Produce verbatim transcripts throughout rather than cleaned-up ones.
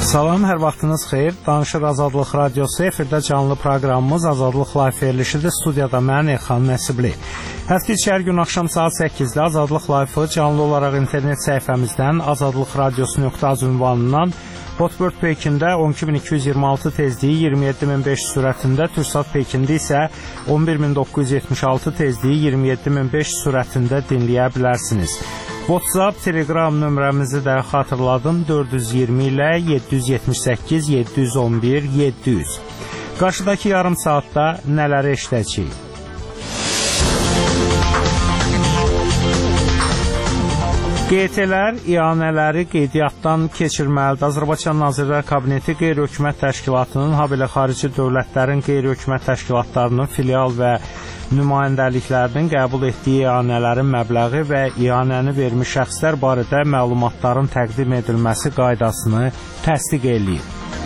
Salam, hər vaxtınız xeyir. Danışır Azadlıq Radiosu, efirdə canlı proqramımız Azadlıq Live verilişidir. Studiyada mən Elxan Nəsibli. Həftə içi hər gün axşam saat səkkizdə Azadlıq Live-ı canlı olaraq internet səhifəmizdən azadlıqradiosu nöqtə az ünvanından Hotbird Pekində on iki min iki yüz iyirmi altı tezliyi iyirmi yeddi min beş yüz sürətində, Türksat Pekində isə on bir min doqquz yüz yetmiş altı tezliyi iyirmi yeddi min beş yüz sürətində dinləyə bilərsiniz. WhatsApp, Telegram nömrəmizi də xatırladım, dörd yüz iyirmi ilə yeddi yüz yetmiş səkkiz yeddi yüz on bir yeddi yüz. Qarşıdakı yarım saatda nələri eşidəcəyik? Q T-lər ianələri qeydiyyatdan keçirməlidir. Azərbaycan Nazirlər Kabineti qeyri-hökumət təşkilatının, habelə xarici dövlətlərin qeyri-hökumət təşkilatlarının filial və nümayəndəliklərinin qəbul etdiyi ianələrin məbləği və ianəni vermiş şəxslər barədə məlumatların təqdim edilməsi qaydasını təsdiq eləyib.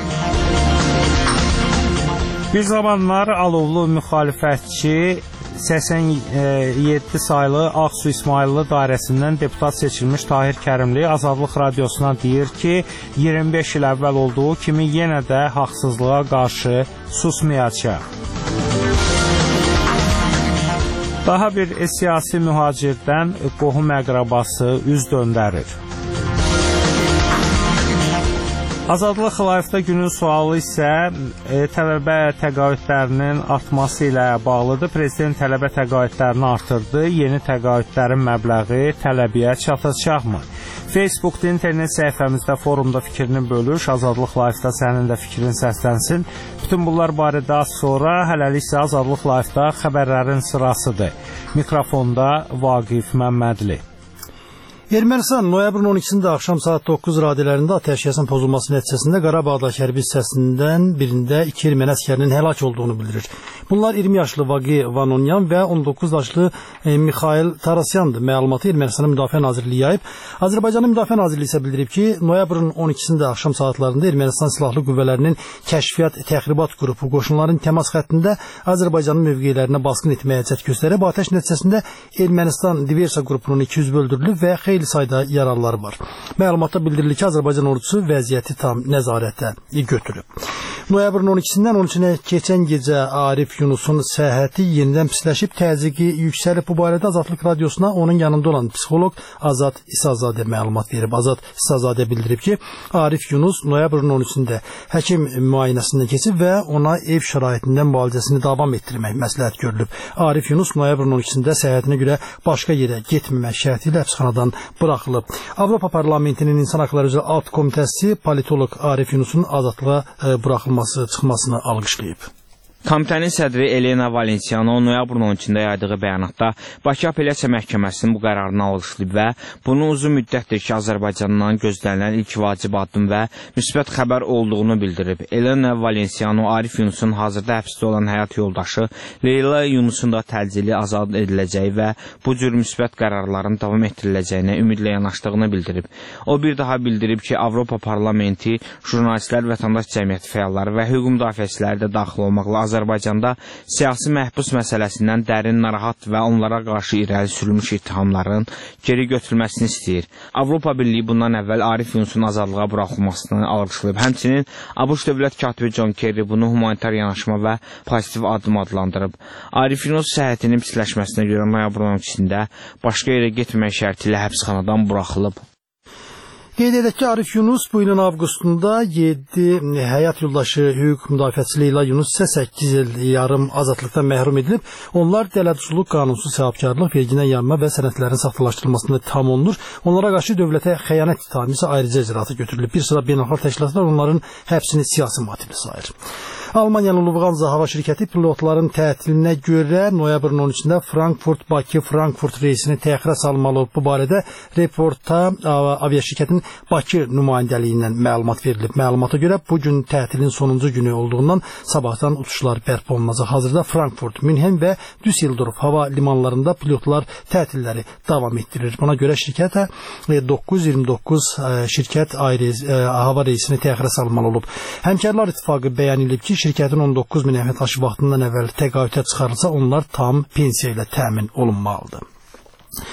Bir zamanlar alovlu müxalifətçi səksən yeddi saylı Ağsu İsmayıllı dairəsindən deputat seçilmiş Tahir Kərimli Azadlıq Radiosuna deyir ki, iyirmi beş il əvvəl olduğu kimi yenə də haqsızlığa qarşı susmayacaq. Daha bir siyasi mühacirdən qohum əqrabası üz döndərir. Azadlıq Live-da günün sualı isə e, tələbə təqaüdlərinin artması ilə bağlıdır. Prezident tələbə təqaüdlərini artırdı. Yeni təqaüdlərin məbləği tələbiyə çatacaqmı? Facebookda, internet səhifəmizdə, forumda fikrini bölüş. Azadlıq Live-da sənin də fikrin səslənsin. Bütün bunlar barədə az sonra, hələlik isə Azadlıq Live-da xəbərlərin sırasıdır. Mikrofonda Vaqif Məmmədli. Ermənistan noyabrın on ikisində axşam saat doqquz radələrində atəşkəsin pozulması nəticəsində Qarabağdakı hərbi hissəsindən birində iki erməni əsgərinin həlak olduğunu bildirir. Bunlar iyirmi yaşlı Vaqi Vanonyan və on doqquz yaşlı e, Mikhail Tarasyandır. Məlumatı Ermənistanın Müdafiə Nazirliyi yayıb. Azərbaycanın Müdafiə Nazirliyi isə bildirib ki, noyabrın on ikisində axşam saatlarında Ermənistan silahlı qüvvələrinin kəşfiyyat təxribat qrupu qoşunların təmas xəttində Azərbaycanın mövqelərinə basqın etməyə cəhd göstərib. Atəş nəticəsində Ermənistan diversiya qrupunun iki yüz böldürülüb və xeyli sayda yaralılar var. Məlumatda bildirilir ki, Azərbaycan ordusu vəziyyəti tam nəzarətə götürüb. Noyabrın on ikisindən on üçünə keçən gecə Arif Yunusun səhhəti yenidən pisləşib, təzyiqi yüksəlib. Bu barədə Azadlıq Radiosuna onun yanında olan psixoloq Azad İsazadə məlumat verib. Azad İsazadə bildirib ki, Arif Yunus noyabrın on üçündə həkim müayinəsindən keçib və ona ev şəraitində müalicəsini davam etdirmək məsləhət görülüb. Arif Yunus noyabrın on ikisində səhhətinə görə başqa yerə getməmək şərti ilə həbsxanadan buraxılıb. Avropa Parlamentinin İnsan Haqları üzrə Alt Komitəsi politoloq Arif Yunusun azadlığa buraxılması, çıxmasını alqışlayıb. Komitənin sədri Elena Valenciano noyabrın on ikisində yaydığı bəyanatda Bakı Apellyasiya Məhkəməsinin bu qərarını alqışlayıb və bunun uzun müddətdir ki, Azərbaycandan gözlənilən ilk vacib addım və müsbət xəbər olduğunu bildirib. Elena Valenciano Arif Yunusun hazırda həbsdə olan həyat yoldaşı Leyla Yunusun da təcili azad ediləcəyi və bu cür müsbət qərarların davam etdiriləcəyinə ümidlə yanaşdığını bildirib. O bir daha bildirib ki, Avropa Parlamenti, jurnalistlər, vətəndaş cəmiyyəti fəalları və hüquq müdafiəçiləri də daxil olmaqla Azərbaycanda siyasi məhbus məsələsindən dərin narahat və onlara qarşı irəli sürülmüş ittihamların geri götürülməsini istəyir. Avropa Birliyi bundan əvvəl Arif Yunusun azadlığa buraxılmasını alqışlayıb. Həmçinin ABŞ dövlət katibi John Kerry bunu humanitar yanaşma və pozitiv addım adlandırıb. Arif Yunus səhhətinin pisləşməsinə görə noyabrın on ikisində başqa yerə getməmək şərti ilə həbsxanadan buraxılıb. Qeyd edək ki, Arif Yunus bu ilin avqustunda yeddi həyat yoldaşı hüquq müdafiəçisi Leyla Yunus isə səkkiz il yarım azadlıqdan məhrum edilib. Onlar dələdçuluq, qanunsuz səbəbkarlıq, vergidən yanma və sənədlərin saxtalaşdırılmasında ittiham olunur. Onlara qarşı dövlətə xəyanət ittihamı isə ayrıca icraata götürülüb. Bir sıra beynəlxalq təşkilatlar onların həbsini siyasi motivli sayır. Almaniyanın Lufthansa hava şirkəti pilotların tətilinə görə noyabrın on üçündə Frankfurt-Bakı Frankfurt reysini təxirə salmalı olub. Bu barədə reportda aviaşirkətin Bakı nümayəndəliyindən məlumat verilib. Məlumata görə bu gün tətilin sonuncu günü olduğundan sabahdan uçuşlar bərpa olunacaq. Hazırda Frankfurt, Münhen və Düsseldorf hava limanlarında pilotlar tətilləri davam etdirir. Buna görə şirkətə doqquz yüz iyirmi doqquz şirkət ayrı hava reysini təxirə salmalı olub. Həmkarlar İttifaqı bəyan edib ki, şirkətin on doqquz min əməkdaşı vaxtından əvvəl təqaüdə çıxarılsa, onlar tam pensiya ilə təmin olunmalıdır.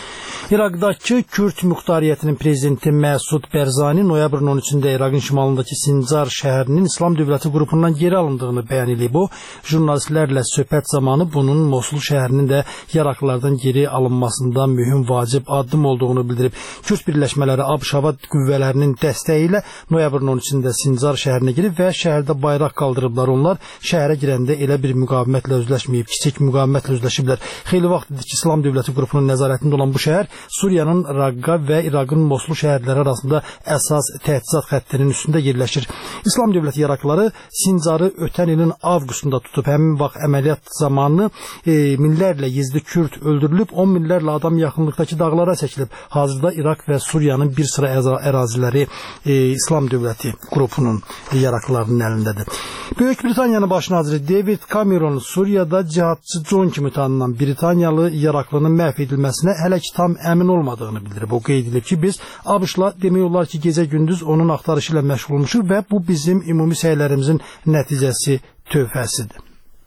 İraqdakı Kürd Muxtariyyətinin prezidenti Məsud Bərzani noyabrın on üçündə İraqın şimalındakı Sincar şəhərinin İslam Dövləti qrupundan geri alındığını bəyan edib. O, jurnalistlərlə söhbət zamanı bunun Mosul şəhərinin də Iraklılardan geri alınmasında mühüm vacib addım olduğunu bildirib. Kürd birləşmələri ABŞ hava qüvvələrinin dəstəyi ilə noyabrın on üçündə Sincar şəhərinə girib və şəhərdə bayraq qaldırıblar. Onlar şəhərə girəndə elə bir müqavimətlə üzləşməyib, kiçik müqavimətlə üzləşiblər. Xeyli vaxtdır ki, İslam Dövləti qrupunun nəzarətində olan bu şəhər Suriyanın Raqqa və İraqın Mosul şəhərləri arasında əsas təchizat xəttinin üstündə yerləşir. İslam Dövləti Iraklıları Sincarı ötən ilin avqustunda tutub. Həmin vaxt əməliyyat zamanı e, minlərlə yezdi Kürd öldürülüb, on minlərlə adam yaxınlıqdakı dağlara çəkilib. Hazırda İraq və Suriyanın bir sıra əraziləri e, İslam Dövləti qrupunun Iraklılarının əlindədir. Böyük Britaniyanın baş naziri David Cameron Suriyada cihadçı John kimi tanınan Britaniyalı Iraklının məhv edilməsinə hələ ki tam əmin olmadığını bildirib. O qeyd edib ki, biz ABŞ-la demək olar ki, gecə-gündüz onun axtarışı ilə məşğul olmuşuq və bu bizim ümumi səylərimizin nəticəsi, tövhəsidir.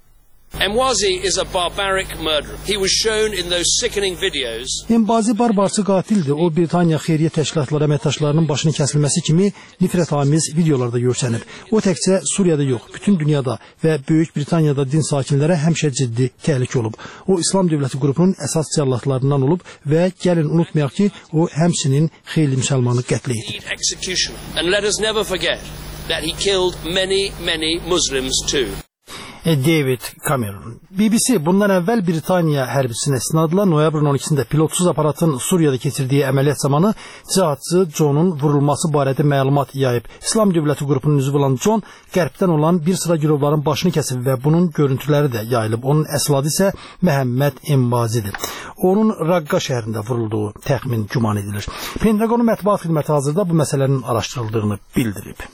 Emwazi is a barbaric murderer. He was shown in those sickening videos. Emwazi barbarçı qatildir. O Britaniya xeyriyyə təşkilatları əməkdaşlarının başının kəsilməsi kimi nifrətamiz videolarda görsənib. O təkcə Suriyada yox, bütün dünyada və Böyük Britaniyada din sakinlərə həmişə ciddi təhlükə olub. O İslam Dövləti qrupunun əsas cəllatlarından olub və gəlin unutmayaq ki, o həmçinin xeyli müsəlmanı qətlə yetirib. And let us never forget that he killed many, many Muslims too. David Cameron. B B C bundan əvvəl Britaniya hərbiçisinə istinadla noyabrın on ikisində pilotsuz aparatın Suriyada keçirdiyi əməliyyat zamanı cihadçı John'un vurulması barədə məlumat yayıb. İslam Dövləti qrupunun üzvü olan John qərbdən olan bir sıra girovların başını kəsib və bunun görüntüləri də yayılıb. Onun əsl adı isə Məhəmməd Emvazidir. Onun Raqqa şəhərində vurulduğu təxmin güman edilir. Pentaqonun mətbuat xidməti hazırda bu məsələnin araşdırıldığını bildirib.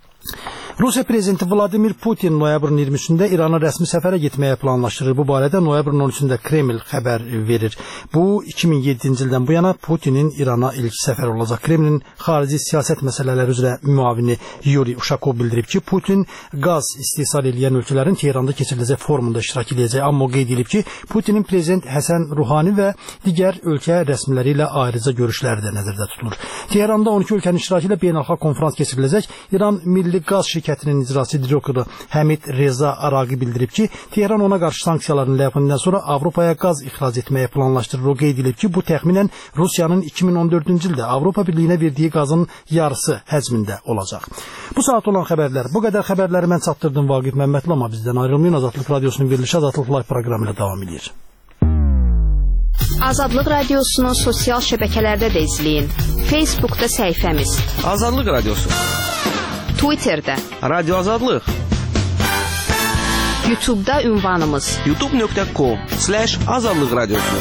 Rusiya prezidenti Vladimir Putin noyabrın iyirmi üçündə İrana rəsmi səfərə getməyə planlaşdırır. Bu barədə noyabrın on üçündə Kreml xəbər verir. Bu iki min yeddinci ildən bu yana Putinin İrana ilk səfəri olacaq. Kremlin xarici siyasət məsələləri üzrə müavini Yuri Ushakov bildirib ki, Putin qaz istehsal edən ölkələrin Tehranda keçiriləcək forumunda iştirak edəcək. Amma o qeyd edib ki, Putinin prezident Həsən Ruhani və digər ölkə rəsmiləri ilə ayrıca görüşləri də nəzərdə tutulur. Tehranda on iki ölkənin iştirakı ilə beynəlxalq konfrans keçiriləcək. İran Milli Qaz Şirkətinin icraçı direktoru Həmid Reza Araqi bildirib ki, Tehran ona qarşı sanksiyaların ləğvindən sonra Avropaya qaz ixrac etməyə planlaşdırır. O qeyd edib ki, bu təxminən Rusiyanın iki min on dördüncü ildə Avropa Birliyinə verdiyi qazın yarısı həcmində olacaq. Bu saat olan xəbərlər. Bu qədər xəbərləri mən çatdırdım Vaqif Məmmədli, amma bizdən ayrılmayın. Azadlıq Radiosunun verilişi Azadlıq Live proqramı ilə davam edir. Azadlıq Radiosunu sosial şəbəkələrdə də izləyin. Facebookda səhifəmiz Azadlıq Radiosu, Twitterdə Radio Azadlıq, YouTube'da ünvanımız youtube nöqtə com slash azadlıq radiosu.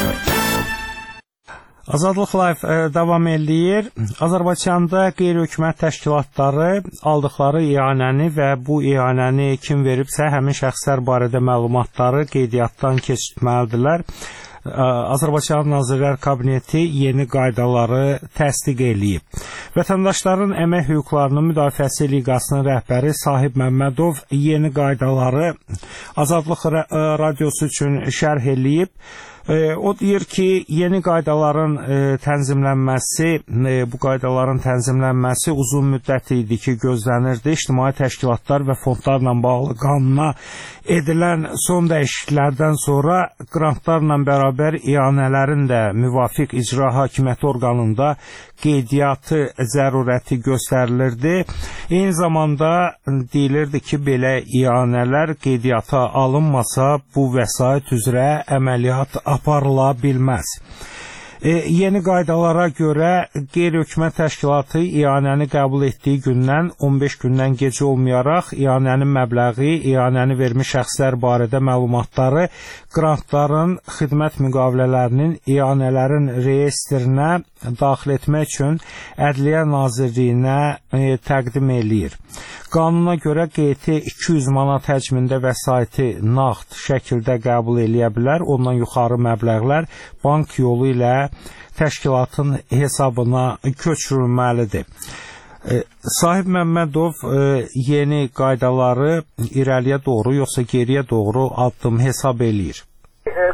Azadlıq Live e, davam eləyir. Azərbaycanda qeyri-hökumət təşkilatları aldıqları ianəni və bu ianəni kim veribsə həmin şəxslər barədə məlumatları qeydiyyatdan keçirtməlidirlər. Azərbaycan Nazirlər Kabineti yeni qaydaları təsdiq eləyib. Vətəndaşların əmək hüquqlarının müdafiəsi liqasının rəhbəri Sahib Məmmədov yeni qaydaları Azadlıq Radiosu üçün şərh eləyib. O deyir ki, yeni qaydaların e, tənzimlənməsi, e, bu qaydaların tənzimlənməsi uzun müddət idi ki, gözlənirdi. İctimai təşkilatlar və fondlarla bağlı qanuna edilən son dəyişikliklərdən sonra qrantlarla bərabər ianələrin də müvafiq icra hakimiyyəti orqanında qeydiyyatı zərurəti göstərilirdi. Eyni zamanda deyilirdi ki, belə ianələr qeydiyyata alınmasa bu vəsait üzrə əməliyyat aparıla bilməz. E, yeni qaydalara görə qeyri-hökumət təşkilatı ianəni qəbul etdiyi gündən on beş gündən gec olmayaraq ianənin məbləği, ianəni vermiş şəxslər barədə məlumatları qrantların, xidmət müqavilələrinin, ianələrin reyestrinə daxil etmək üçün Ədliyyə Nazirliyinə e, təqdim eləyir. Qanuna görə Q T iki yüz manat həcmində vəsaiti nağd şəkildə qəbul eləyə bilər. Ondan yuxarı məbləğlər bank yolu ilə təşkilatın hesabına köçürülməlidir. E, Sahib Məmmədov e, yeni qaydaları irəliyə doğru yoxsa geriyə doğru addım hesab eləyir.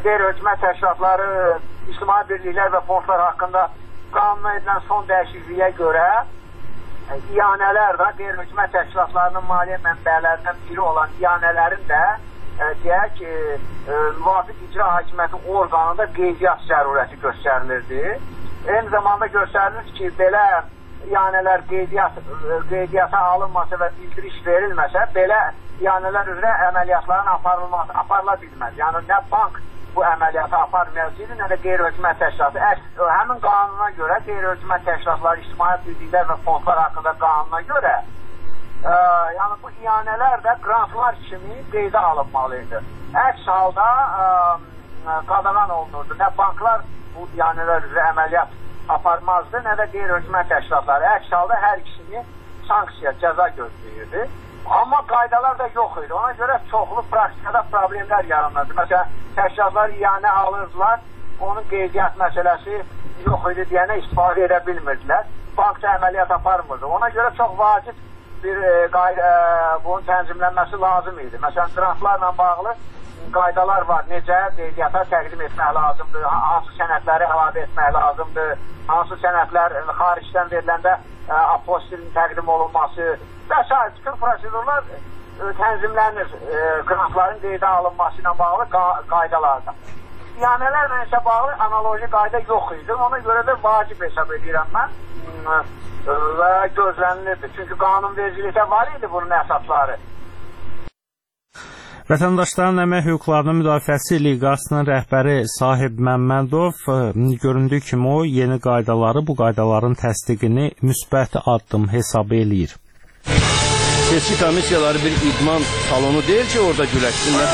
qeyri-hökumət təşkilatları, ictimai birliklər və fondlar haqqında qanuna edilən son dəyişikliyə görə iyanələr də qeyri-hökumət təşkilatlarının maliyyə mənbələrindən biri olan iyanələrin də e, deyək ki, e, müvafiq icra hakimiyyəti orqanında qeydiyyat zərurəti göstərilirdi. Eyni zamanda göstərilir ki, belə iyanələr qeydiyyat, qeydiyyata alınmasa və bildiriş verilməsə, belə iyanələr üzrə əməliyyatların aparılması, aparıla bilməz. Yəni, nə bank bu əməliyyatı aparmayacaqdır, nə də qeyri-hökumət təşkilatı. Həmin qanuna görə qeyri-hökumət təşkilatları, ictimai birliklər və fondlar haqqında qanuna görə e, yəni bu iyanələr də qrantlar kimi qeydə alınmalıydı. Əks halda e, qadağan olunurdu. Nə banklar bu iyanələr üzrə əməliyyat aparmazdı, nə də qeyri-hökumət təşkilatları. Əks halda hər ikisini sanksiya, cəza gözləyirdi. Amma qaydalar da yox idi. Ona görə çoxlu praktikada problemlər yaranırdı. Məsələn, təşkilatlar iyanə alırdılar, onun qeydiyyat məsələsi yox idi deyənə istifadə edə bilmirdilər. Bankda əməliyyat aparmırdı. Ona görə çox vacib bir e, qayda, e, bunun tənzimlənməsi lazım idi. Məsələn, qrantlarla bağlı qaydalar var. Necə qeydiyyata təqdim etmək lazımdır, hansı sənədləri əlavə etmək lazımdır, hansı sənədlər xaricdən veriləndə e, apostilin təqdim olunması və s. Bütün prosedurlar e, tənzimlənir e, qrantların qeydə alınması ilə bağlı qaydalarda. İyanələrlə isə bağlı analoji qayda yox idi. Ona görə də vacib hesab edirəm mən e, və gözlənilirdi. Çünki qanunvericilikdə var idi bunun əsasları. Vətəndaşların əmək hüquqlarının müdafiəsi liqasının rəhbəri Sahib Məmmədov göründüyü kimi o yeni qaydaları, bu qaydaların təsdiqini müsbət addım hesab eləyir. Seçki komissiyaları bir idman salonu deyil ki, orada güləşsinlər.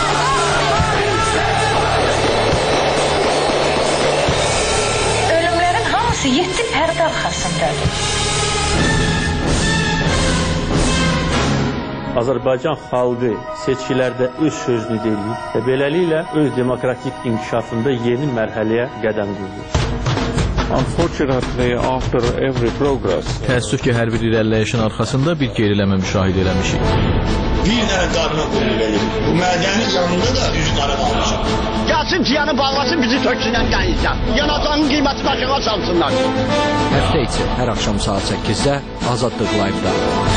Ölümlərin hamısı yeddi pərdə arxasındadır. Azərbaycan xalqı seçkilərdə öz sözünü deyir və beləliklə öz demokratik inkişafında yeni mərhələyə qədəm qoyur. Unfortunately, after every progress, təəssüf ki, hər bir irəliləyişin arxasında bir geriləmə müşahidə eləmişik. Bir dənə qarına qoyulur. Bu mədənin yanında da üzü qara qalmışıq. Gəlsin ciyanı bağlasın, bizi töksünən qəyizdən. Yanacağın qiyməti başına çalsınlar. Həftə içi hər axşam saat səkkizdə Azadlıq Live-da.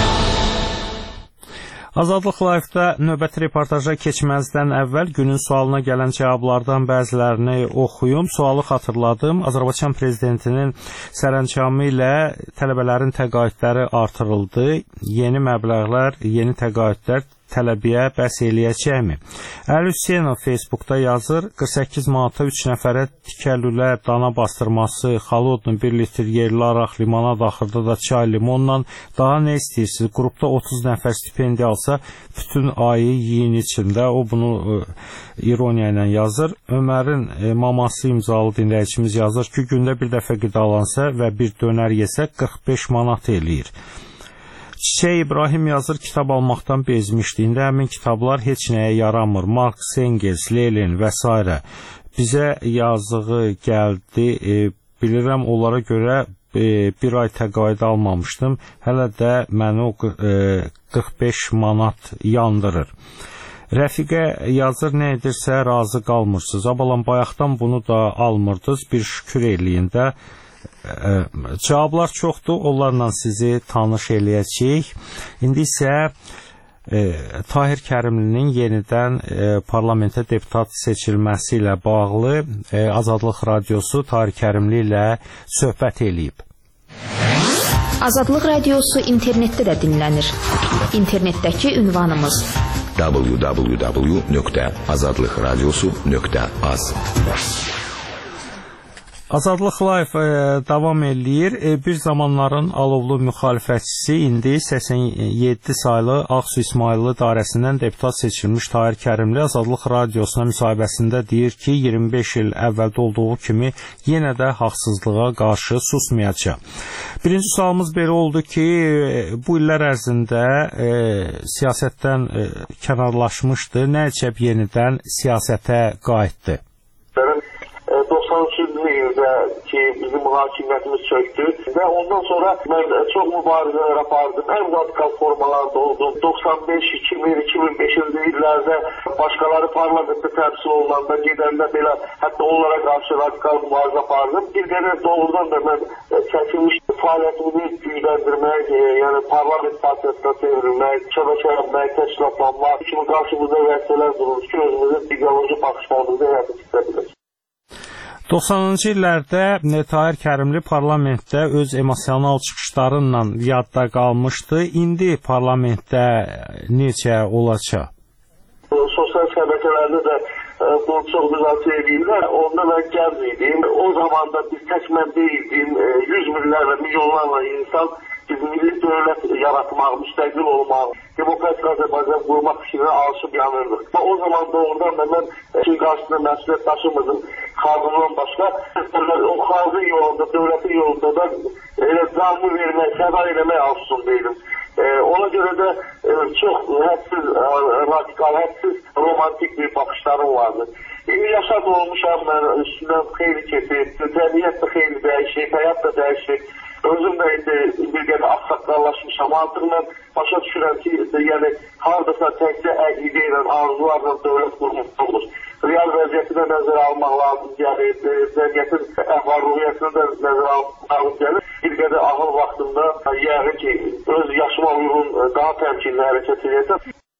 Azadlıq Live-da növbəti reportaja keçməzdən əvvəl günün sualına gələn cavablardan bəzilərini oxuyum. Sualı xatırladım. Azərbaycan prezidentinin sərəncamı ilə tələbələrin təqaüdləri artırıldı. Yeni məbləğlər, yeni təqaüdlər tələbiyə bəs eləyəcəkmi? Əli Hüseynov Facebookda yazır, qırx səkkiz manata üç nəfərə tikəlülər, dana bastırması, xalodun bir litr yerli araq, limonad axırda da çay limonla daha nə istəyirsiniz? Qrupda otuz nəfər stipendiya alsa bütün ayı yiyin içində. O bunu e, ironiya ilə yazır. Ömərin e, maması imzalı dinləyicimiz yazır ki, gündə bir dəfə qidalansa və bir dönər yesə qırx beş manat eləyir. Çiçək İbrahim yazır, kitab almaqdan bezmişdi. İndi həmin kitablar heç nəyə yaramır. Marx, Engels, Lenin və s. Bizə yazığı gəldi. E, bilirəm, onlara görə e, bir ay təqaüd almamışdım. Hələ də məni o e, qırx beş manat yandırır. Rəfiqə yazır, nə edirsə razı qalmırsınız. Abalan bayaqdan bunu da almırdınız. Bir şükür eləyin də. Cavablar çoxdur, onlarla sizi tanış eləyəcəyik. İndi isə e, Tahir Kərimlinin yenidən e, parlamentə deputat seçilməsi ilə bağlı e, Azadlıq Radiosu Tahir Kərimli ilə söhbət eləyib. Azadlıq Radiosu internetdə də dinlənir. İnternetdəki ünvanımız w w w nöqtə azadlıq radiosu nöqtə az. Azadlıq Live e, davam eləyir. E, bir zamanların alovlu müxalifətçisi, indi səksən yeddi saylı Ağsu İsmayıllı dairəsindən deputat seçilmiş Tahir Kərimli Azadlıq Radiosuna müsahibəsində deyir ki, iyirmi beş il əvvəldə olduğu kimi yenə də haqsızlığa qarşı susmayacaq. Birinci sualımız belə oldu ki, bu illər ərzində e, siyasətdən e, kənarlaşmışdı. Nə əcəb yenidən siyasətə qayıtdı? doxsan ikinci ildə ki, bizim hakimiyyətimiz çöktü və ondan sonra mən çox mübarizələr apardım. Ən radikal formalarda oldum. doxsan beş, iki min, iki min beşinci illərdə başqaları parlamentdə təmsil olunanda gedəndə belə hətta onlara qarşı radikal mübarizə apardım. Bir qədər doğrudan da mən çəkilmiş fəaliyyətimi gücləndirmək, e, yəni parlament partiyasına çevrilmək, şəbəkə yapmaq, təşkilatlanmaq kimi qarşımızda vəzifələr durur ki, özümüzün ideoloji baxışlarımızı həyata keçirə bilək. doxsanıncı illərdə Tahir Kərimli parlamentdə öz emosional çıxışlarıyla yadda qalmışdı. İndi parlamentdə necə olacaq? Sosial şəbəkələrdə də bunu çox müzakirə edirlər. Onda mən gənc idim. O zaman da biz tək mən deyildim. Yüz minlərlə, milyonlarla insan biz milli dövlət yaratmaq, müstəqil olmaq, demokratik Azərbaycan qurmaq fikrinə alışıb yanırdıq. O zaman doğrudan da mən ki, qarşısında məsuliyyət daşımızın xalqından başqa, o xalqın yolunda, dövlətin yolunda da elə canlı vermək, səda eləmək arzusundaydım. E, ona görə də e, çox hədsiz, radikal, hədsiz romantik bir baxışlarım vardı. İndi yaşad olmuşam mən, üstündən xeyli kesib, cəmiyyət də xeyli dəyişik, həyat da dəyişik. Özüm də indi bir qədər axsaqqallaşmışam. Artıq mən başa düşürəm ki, yəni hardasa təkcə əqidə ilə, arzularla dövlət qurmaq olur. Real vəziyyəti də nəzərə almaq lazım gəlir, cəmiyyətin əhval-ruhiyyətini də nəzərə almaq lazım gəlir. Bir qədər ahıl vaxtında yəqin ki, öz yaşıma uyğun daha təmkinli hərəkət edəcəm.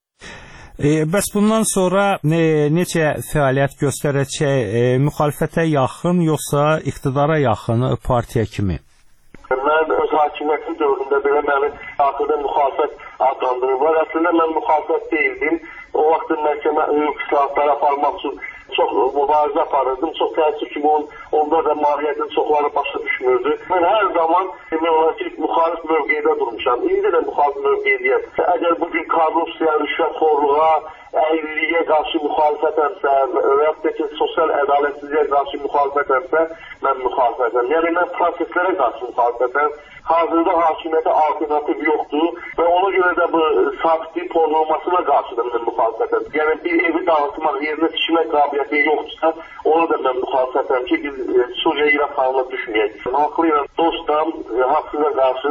E, bəs bundan sonra e, necə fəaliyyət göstərəcək? E, müxalifətə yaxın, yoxsa iqtidara yaxın partiya kimi? Mən öz hakimiyyətin dövründə belə məni axırda müxalifət adlandırırlar. Əslində mən müxalifət deyildim. O vaxtın məhkəmə hüquq islahatları aparmaq üçün çox mübarizə aparırdım. Çox təəssüf ki, onun, onda da mahiyyətin çoxları başa düşmürdü. Mən hər zaman demək olar ki, müxalif mövqedə durmuşam. İndi də müxalif mövqedəyəm. Əgər bugün korrupsiya, rüşvətxorluğa, əyriliyə qarşı müxalifətəmsə və yaxud da ki, sosial ədalətsizliyə qarşı müxalifətəmsə, mən müxalifətəm. Yəni, mən proseslərə qarşı müxalifətəm. Hazırda hakimiyyətə alternativ yoxdur və ona görə də bu sabitlik pozulmasına qarşı da mən müxalifətəm. Yəni, bir evi dağıtmaq, yerinə tikmək qabiliyyəti yoxdursa, ona da mən müxalifətəm ki, biz Suriya-İraq halına düşməyək. Haqlıyla dostam, haqsıza qarşı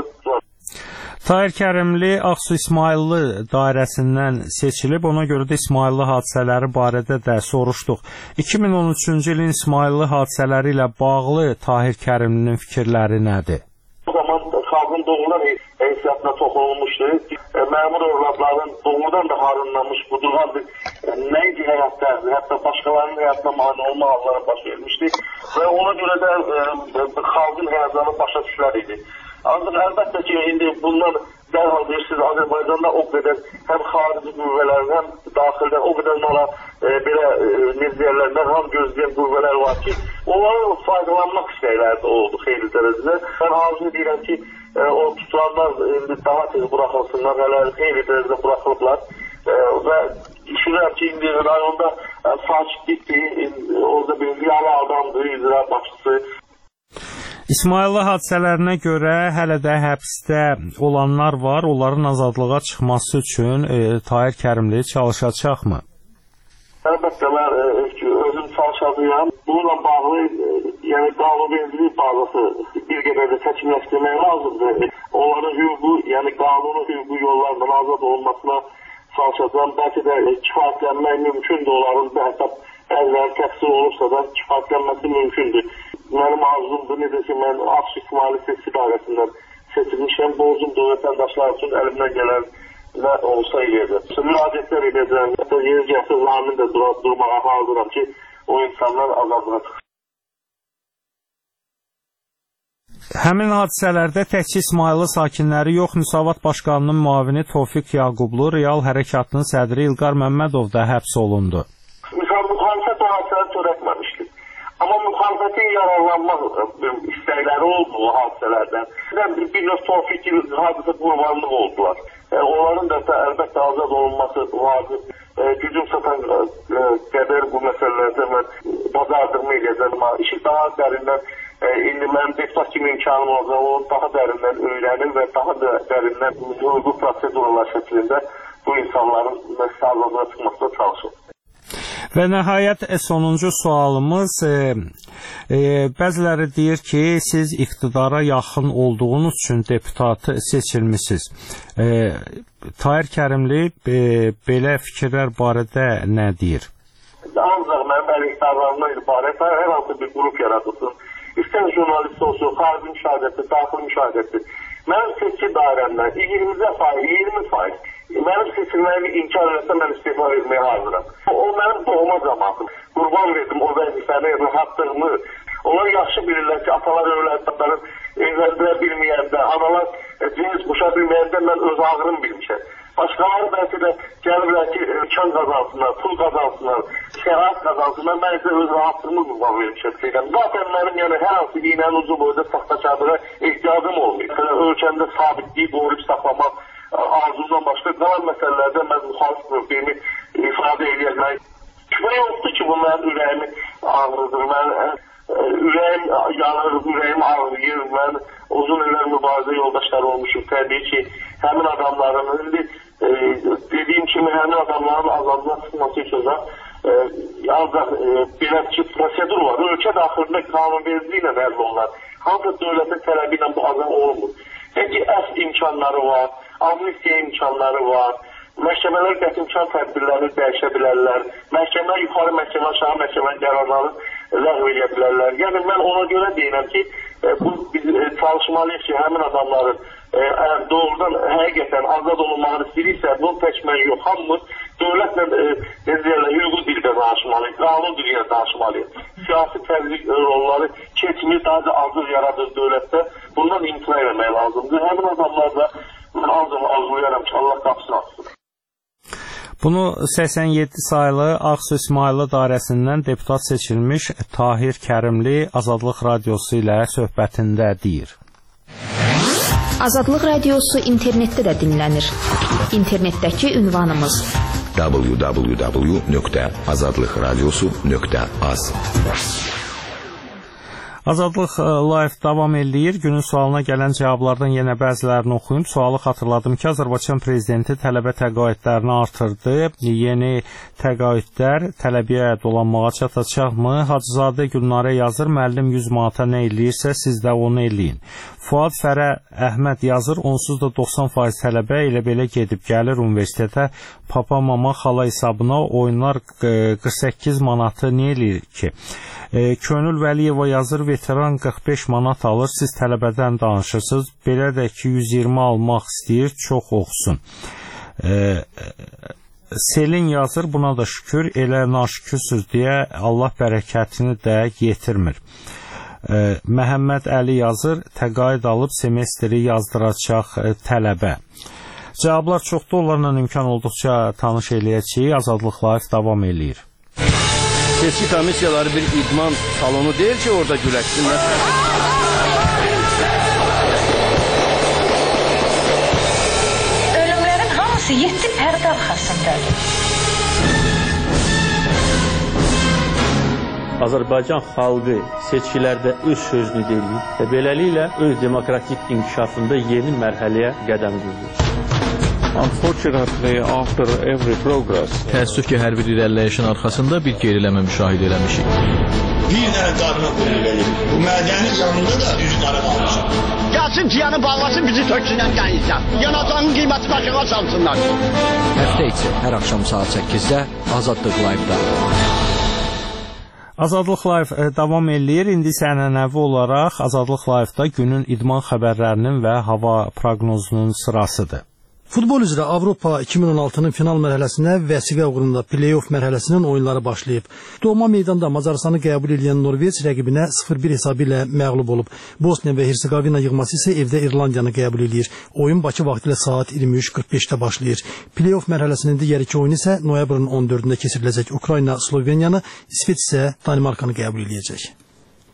Tahir Kərimli Ağsu İsmayıllı dairəsindən seçilib, ona görə də İsmayıllı hadisələri barədə də soruşduq. iki min on üçüncü ilin İsmayıllı hadisələri ilə bağlı Tahir Kərimlinin fikirləri nədir? O zaman xalqın doğrudan heysiyyatına toxunulmuşdu. Məmur övladların doğrudan da harınlanmış, qudurğan bir nəinki həyatlardı, hətta başqalarının həyatına mani olma halları baş vermişdi və ona görə də e, xalqın həyatlarını başa düşlər idi. Ancaq əlbəttə ki, indi bundan dərhal deyirsiniz, Azərbaycanda o qədər həm xarici qüvvələrin, həm daxildə o qədər nala e, belə e, neziyərlər, mərham gözləyən qüvvələr var ki, onların faydalanmaq istəklərdə oldu xeyli dərəcədə. Mən arzu edirəm ki, e, o tutulanlar indi daha tez buraxılsınlar, hələ xeyli dərəcədə buraxılıblar e, və düşünürəm ki, indi rayonda e, sakitlikdir, orada bir ziyalı adamdır, icra başçısı. İsmayıllı hadisələrinə görə hələ də həbsdə olanlar var. Onların azadlığa çıxması üçün e, Tahir Kərimli çalışacaqmı? Əlbəttə, mən e, özüm çalışacağım. Bununla bağlı, e, yəni qanunvericilik bazası bir qədər də çəkimləşdirmək lazımdır. Onların hüququ, yəni qanuni hüququ yollarla azad olmasına çalışacağım. Bəlkə də e, kifayətlənmək mümkündür. Onların da hətta bəziləri təqsir olursa da kifayətlənməsi mümkündür. Mənim arzumdur, necə ki, mən Ağsu İsmayıllı seçki dairəsindən seçilmişəm. Borcumdur vətəndaşlar üçün əlimdən gələn nə olsa edəcəm. Müraciətlər edəcəm. Hətta yeni gəlsə zamin də dur durmağa hazıram ki, o insanlar azadlığa çıxsın. Həmin hadisələrdə təkcə İsmayıllı sakinləri yox, Müsavat Başqanının müavini Tofiq Yaqublu, Real Hərəkatının sədri İlqar Məmmədov da həbs olundu. Müxalifət o hadisələri törətməmişdir. Amma müxalifətin yararlanmaq istəkləri oldu o hadisələrdən. Bir növ Tofiq hadisə qurbanlıq oldular. E, onların da əlbəttə azad olunması vacib. E, gücüm satan e, qədər bu məsələlərdə mən bazardırma edəcəm. İşi daha dərindən, e, indi mənim deputat kimi imkanım olacaq, onu daha dərindən öyrənim və daha da dərindən hüquqi prosedurlar şəklində bu insanların azadlığa çıxmasına çalışım. Və nəhayət sonuncu sualımız, e, e, bəziləri deyir ki, siz iqtidara yaxın olduğunuz üçün deputat seçilmisiniz. E, Tahir Kərimli e, belə fikirlər barədə nə deyir? Ancaq mənim əleyhdarlarımdan ibarət hər hansı bir qrup yaradılsın. İstər jurnalist olsun, xarici müşahidəsi, daxili müşahidəsi. Mənim seçki dairəmdən iyirmi faiz, iyirmi faiz mənim seçilməyimi inkar edəsə mən istifa etməyə hazıram. O mənim doğma cəmatım. Qurban verdim o vəzifəni, rahatlığımı. Onlar yaxşı bilirlər ki, atalar övladlarının evləndirə bilməyəndə, analar cins quşa bilməyəndə mən öz ağrım bilmişəm. Başqaları bəlkə də gəlirlər ki, imkan qazansınlar, pul qazansınlar, şərait qazansınlar. Mən isə öz rahatlığımı qurban vermişəm. Zaten mənim yəni hər hansı iynənin ucu boyda saxtaçadığa ehtiyacım olmuyor. Ölkəmdə sabitliyi qoruyub saxlamaq arzumdan başqa qalan məsələlərdə mən müxalif mövqeyimi ifadə edəcəm. Şübhə yoxdur ki, bu mənim ürəyimi ağrıdır. Mən ürəyim yanır, ürəyim ağrıyır. Mən uzun illər mübarizə yoldaşları olmuşum. Təbii ki, həmin adamların, indi e, dediyim kimi, həmin adamların azadlığa çıxması üçün də e, ancaq e, belə ki, prosedur var. Ölkə daxilində qanunvericiliyi ilə vəzb olunar. Hansı dövlətin tələbi ilə bu azam olunmur. Peki əs imkanları var, amnistiya imkanları var. Məhkəmələr qətimkan tədbirlərini dəyişə bilərlər. Məhkəmə, yuxarı məhkəmə, aşağı məhkəmə qərarlarını ləğv edə bilərlər. Yəni mən ona görə deyirəm ki, e, bu biz e, çalışmalıyıq ki, həmin adamların e, əgər doğrudan həqiqətən azad olunmağını istəyirsə, bunu təkmək yox, hamımız dövlətlə e, necə deyirlər, hüquqi dildə danışmalıyıq, qanun dilində danışmalıyıq. Siyasi təzyiq rolları keçmir, daha da azıq yaradır dövlətdə. Bundan imtina etmək lazımdır. Həmin adamlar da mən ancaq arzulayarım ki, Allah qapısını açsın. Bunu səksən yeddi saylı Ağsu İsmayılı dairəsindən deputat seçilmiş Tahir Kərimli Azadlıq Radiosu ilə söhbətində deyir. Azadlıq Radiosu internetdə də dinlənir. İnternetdəki ünvanımız w w w nöqtə azadlıq radiosu nöqtə az. Azadlıq Live davam eləyir. Günün sualına gələn cavablardan yenə bəzilərini oxuyum. Sualı xatırladım ki, Azərbaycan Prezidenti tələbə təqaüdlərini artırdı. Yeni təqaüdlər tələbəyə dolanmağa çatacaqmı? Hacızadə Gülnarə yazır, müəllim yüz manata nə eləyirsə, siz də onu eləyin. Fuad Fərə Əhməd yazır, onsuz da doxsan faiz tələbə elə belə gedib gəlir universitetə, papa, mama, xala hesabına oyunlar qırx səkkiz manatı nə eləyir ki? E, Könül Vəliyeva yazır, veteran qırx beş manat alır, siz tələbədən danışırsınız, belə də ki yüz iyirmi almaq istəyir, çox oxusun. E, Selin yazır, buna da şükür, elə naşükürsüz deyə Allah bərəkətini də yetirmir. E, Məhəmməd Əli yazır, təqaüd alıb semestri yazdıracaq e, tələbə. Cavablar çoxdur, onlarla imkan olduqca tanış eləyəcəyik. Azadlıq Live davam eləyir. Seçki komissiyaları bir idman salonu deyil ki, orada güləşsinlər. Ölümlərin hamısı yeddi pərdə arxasındadır. Azərbaycan xalqı seçkilərdə öz sözünü deyir və beləliklə öz demokratik inkişafında yeni mərhələyə qədəm qoyur. Unfortunately, after every progress, təəssüf ki, hər bir irəliləyişin arxasında bir geriləmə müşahidə eləmişik. Bir dənə qadına qulluq edir. Bu mədəni canında da düz qara qalmışam. Gəlsin ciyanı bağlasın, bizi töksünən dənizdən. Yanacağın qiyməti başına salsınlar. Həftə içi hər axşam saat səkkizdə Azadlıq Live-da. Azadlıq Live davam eləyir. İndi isə ənənəvi olaraq Azadlıq Live-da günün idman xəbərlərinin və hava proqnozunun sırasıdır. Futbol üzrə Avropa iki min on altının final mərhələsinə vəsiqə uğrunda play-off mərhələsinin oyunları başlayıb. Doğma meydanda Macarıstanı qəbul edən Norveç rəqibinə sıfır bir hesabı ilə məğlub olub. Bosniya və Hersegovina yığması isə evdə İrlandiyanı qəbul edir. Oyun Bakı vaxtı ilə saat iyirmi üç qırx beşdə başlayır. Play-off mərhələsinin digər iki oyunu isə noyabrın on dördündə keçiriləcək. Ukrayna Sloveniyanı, İsveç isə Danimarkanı qəbul edəcək.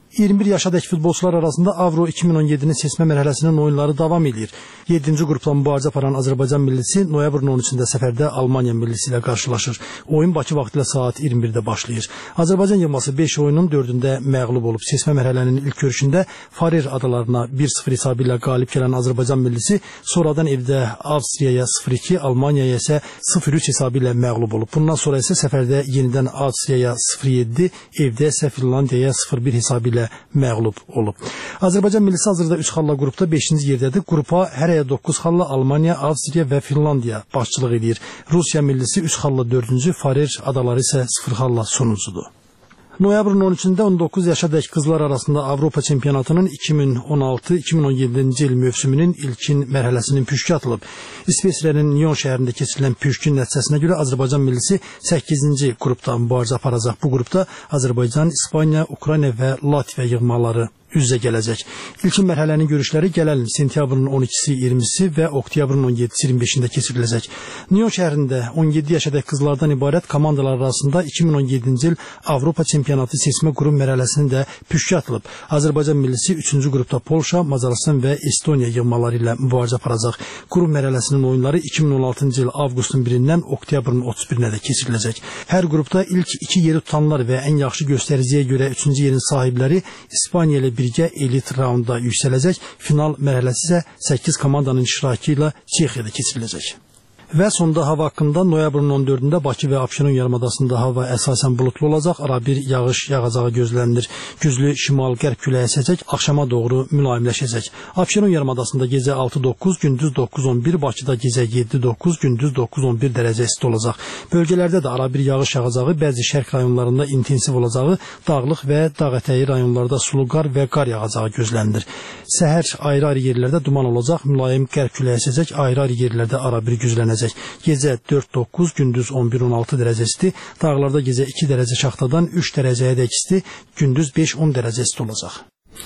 iyirmi bir yaşadakı futbolçular arasında Avro iki min on yedinin seçmə mərhələsinin oyunları davam edir. yeddinci qrupla mübarizə aparan Azərbaycan millisi noyabrın on üçündə səfərdə Almaniya millisi ilə qarşılaşır. Oyun Bakı vaxtı ilə saat iyirmi birdə başlayır. Azərbaycan yığması beş oyunun dördündə məğlub olub. Seçmə mərhələnin ilk görüşündə Farer adalarına bir sıfır hesabı ilə qalib gələn Azərbaycan millisi sonradan evdə Avstriyaya sıfır iki, Almaniyaya isə sıfır üç hesabı ilə məğlub olub. Bundan sonra isə səfərdə yenidən Avstriyaya sıfır yeddi, evdə isə Finlandiyaya sıfır bir hesabı ilə məğlub olub. Azərbaycan millisi hazırda üç xalla qrupda beşinci yerdədir. Qrupa hərəyə doqquz xalla Almaniya, Avstriya və Finlandiya başçılıq edir. Rusiya millisi üç xalla dördüncü, Farer adaları isə sıfır xalla sonuncudur. Noyabrın on üçündə on doqquz yaşadakı qızlar arasında Avropa çempionatının iki min on altı iki min on yeddinci il mövsümünün ilkin mərhələsinin püşkü atılıb. İsveçrənin Nyon şəhərində keçirilən püşkün nəticəsinə görə Azərbaycan millisi səkkizinci qrupda mübarizə aparacaq. Bu qrupda Azərbaycan, İspaniya, Ukrayna və Latviya yığmaları üz-üzə gələcək. İlkin mərhələnin görüşləri gələn sentyabrın on ikisi iyirmisi və oktyabrın on yeddisi iyirmi beşində keçiriləcək. Nyon şəhərində on yeddi yaşadakı qızlardan ibarət komandalar arasında iki min on yeddinci il Avropa çempionatı seçmə qrup mərhələsinin də püşkü atılıb. Azərbaycan millisi üçüncü qrupda Polşa, Macaristan və Estoniya yığmaları ilə mübarizə aparacaq. Qrup mərhələsinin oyunları iki min on altıncı il avqustun birindən oktyabrın otuz birinə də keçiriləcək. Hər qrupda ilk iki yeri tutanlar və ən yaxşı göstəriciyə görə üçüncü yerin sahibləri İspaniya ilə birgə elit raunda yüksələcək. Final mərhələsi isə səkkiz komandanın iştirakı ilə Çexiyada keçiriləcək. Və sonda hava haqqında noyabrın on dördündə Bakı və Abşeron yarımadasında hava əsasən bulutlu olacaq, ara bir yağış yağacağı gözlənilir. Güclü şimal-qərb küləyi əsəcək, axşama doğru mülayimləşəcək. Abşeron yarımadasında gecə altı doqquz, gündüz doqquz on bir, Bakıda gecə yeddi doqquz, gündüz doqquz on bir dərəcə isti olacaq. Bölgələrdə də ara bir yağış yağacağı, bəzi şərq rayonlarında intensiv olacağı, dağlıq və dağ ətəyi rayonlarda sulu qar və qar yağacağı gözlənilir. Səhər ayrı-ayrı yerlərdə duman olacaq, mülayim qərb küləyi əsəcək, ayrı-ayrı yerlərdə ara bir güclənəcək. Gecə dörd doqquz, gündüz on bir on altı dərəcə isti, dağlarda gecə iki dərəcə şaxtadan üç dərəcəyə dək isti, gündüz beş on dərəcə isti olacaq.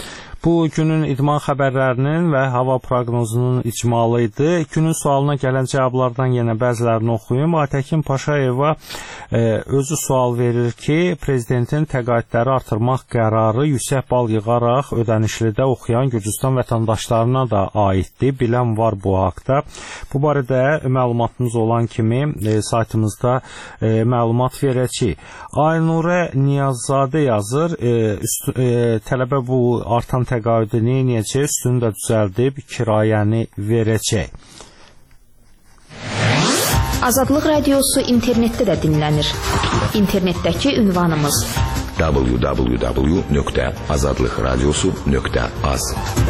Bu günün idman xəbərlərinin və hava proqnozunun icmalı idi. Günün sualına gələn cavablardan yenə bəzilərini oxuyum. Aytəkin Paşayeva e, özü sual verir ki, prezidentin təqaüdləri artırmaq qərarı yüksək bal yığaraq ödənişlidə oxuyan Gürcüstan vətəndaşlarına da aiddir. Bilən var bu haqda. Bu barədə məlumatımız olan kimi e, saytımızda e, məlumat verəcək. Aynurə Niyazzadə yazır, e, üst, e, tələbə bu artan təqaüdünü neyəcək, üstünü də düzəldib kirayəni verəcək. Azadlıq radiosu internetdə də dinlənir. İnternetdəki ünvanımız w w w nöqtə azadlıq radiosu nöqtə az.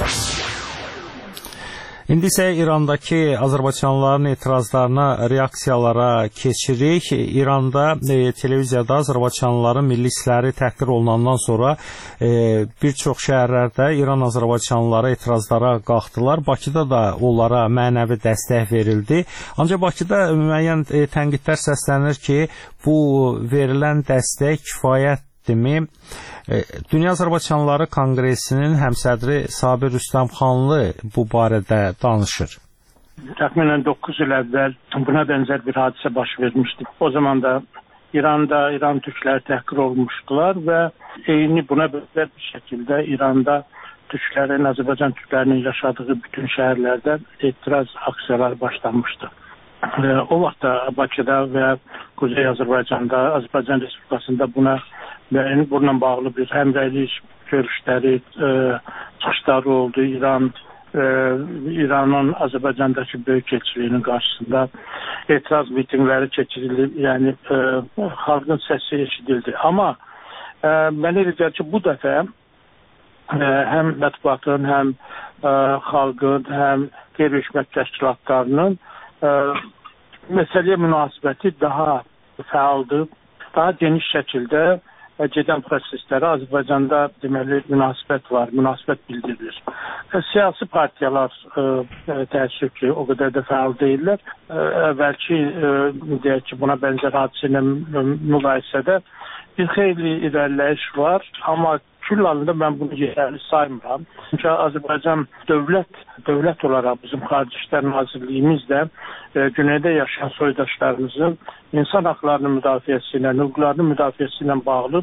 İndi isə İrandakı azərbaycanlıların etirazlarına, reaksiyalara keçirik. İranda e, televiziyada azərbaycanlıların milli hissləri təhqir olunandan sonra e, bir çox şəhərlərdə İran azərbaycanlıları etirazlara qalxdılar. Bakıda da onlara mənəvi dəstək verildi. Ancaq Bakıda müəyyən e, tənqidlər səslənir ki, bu verilən dəstək kifayətdirmi? Dünya Azərbaycanlıları Konqresinin həmsədri Sabir Rüstəmxanlı bu barədə danışır. Təxminən doqquz il əvvəl buna bənzər bir hadisə baş vermişdi. O zaman da İranda İran türkləri təhqir olmuşdular və eyni buna bənzər bir şəkildə İranda türklərin, Azərbaycan türklərinin yaşadığı bütün şəhərlərdə etiraz aksiyaları başlanmışdı. O vaxt da Bakıda və Kuzey Azərbaycanda, Azərbaycan Respublikasında buna və bununla bağlı bir həmrəylik görüşləri, e, çıxışları oldu. İran, e, İranın Azərbaycandakı böyük elçiliyinin qarşısında etiraz mitingləri keçirilib, yəni e, xalqın səsi eşidildi. Amma e, mənə elə gəlir ki, bu dəfə e, həm mətbuatın, həm e, xalqın, həm qeyri-hökumət təşkilatlarının e, məsələyə münasibəti daha fəaldır, daha geniş şəkildə gedən proseslərə Azərbaycanda deməli münasibət var, münasibət bildirilir. Siyasi partiyalar e, təəssüf ki, o qədər də fəal deyirlər. E, əvvəlki, e, deyək ki, buna bənzər hadisə ilə müqayisədə bir xeyli irəliləyiş var, amma kül halında mən bunu yeterli saymıram. Çünki Azərbaycan dövlət, dövlət olaraq bizim Xarici İşlər Nazirliyimiz də e, güneydə yaşayan soydaşlarımızın insan haqlarının müdafiəsi ilə, hüquqlarının müdafiəsi ilə bağlı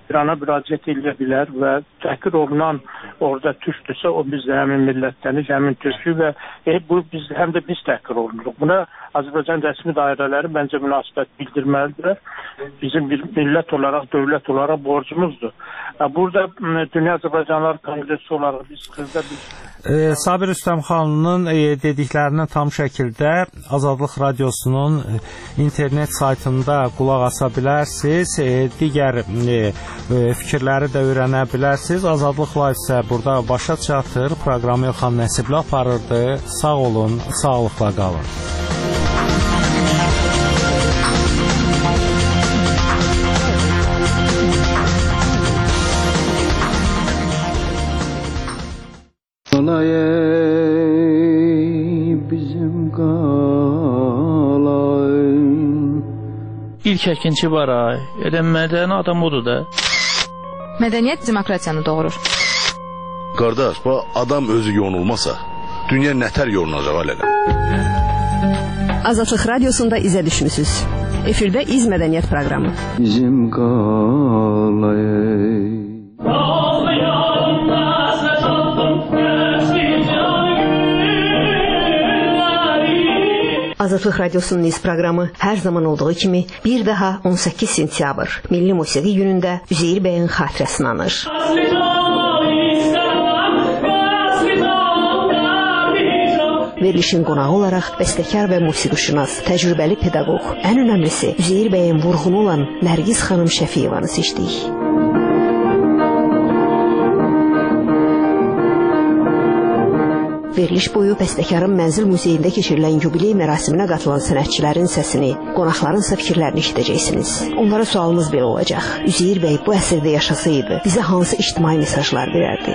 İrana müraciət edə bilər və təhqir olunan orada türkdürsə, o biz də həmin millətlənik, həmin türkü və e, bu biz həm də biz təhqir olunuruq. Buna Azərbaycan rəsmi dairələri məncə münasibət bildirməlidirlər. Bizim bir millət olaraq, dövlət olaraq borcumuzdur. Burada Dünya Azərbaycanlar Konqresi olaraq biz xırda bir E, Sabir Rüstəmxanlının e, dediklərinə tam şəkildə Azadlıq Radiosunun e, internet saytında qulaq asa bilərsiniz. E, digər e, e, fikirləri də öyrənə bilərsiniz. Azadlıq Live isə burada başa çatır. Proqramı Elxan Nəsibli aparırdı. Sağ olun, sağlıqla qalın. Bizim qalayım. İlk əkinçi var ay. Edən mədəni adam odur da. Mədəniyyət demokratiyanı doğurur. Qardaş, bu adam özü yonulmasa, dünya nətər yorulacaq alələ? Azadlıq Radiosunda izə düşmüsünüz. Efirdə İz Mədəniyyət proqramı. Bizim qalayım. Azadlıq Radiosunun İz proqramı hər zaman olduğu kimi bir daha on səkkiz sentyabr Milli Musiqi günündə Üzeyir bəyin xatirəsini anır. Verilişin qonağı olaraq bəstəkar və musiqişünas, təcrübəli pedaqoq, ən önəmlisi Üzeyir bəyin vurğunu olan Nərgiz xanım Şəfiyevanı seçdik. Veriliş boyu bəstəkarın Mənzil Muzeyində keçirilən yubiley mərasiminə qatılan sənətçilərin səsini, qonaqların isə fikirlərini eşidəcəksiniz. Onlara sualımız belə olacaq. Üzeyir bəy bu əsrdə yaşasaydı, bizə hansı ictimai mesajlar verərdi?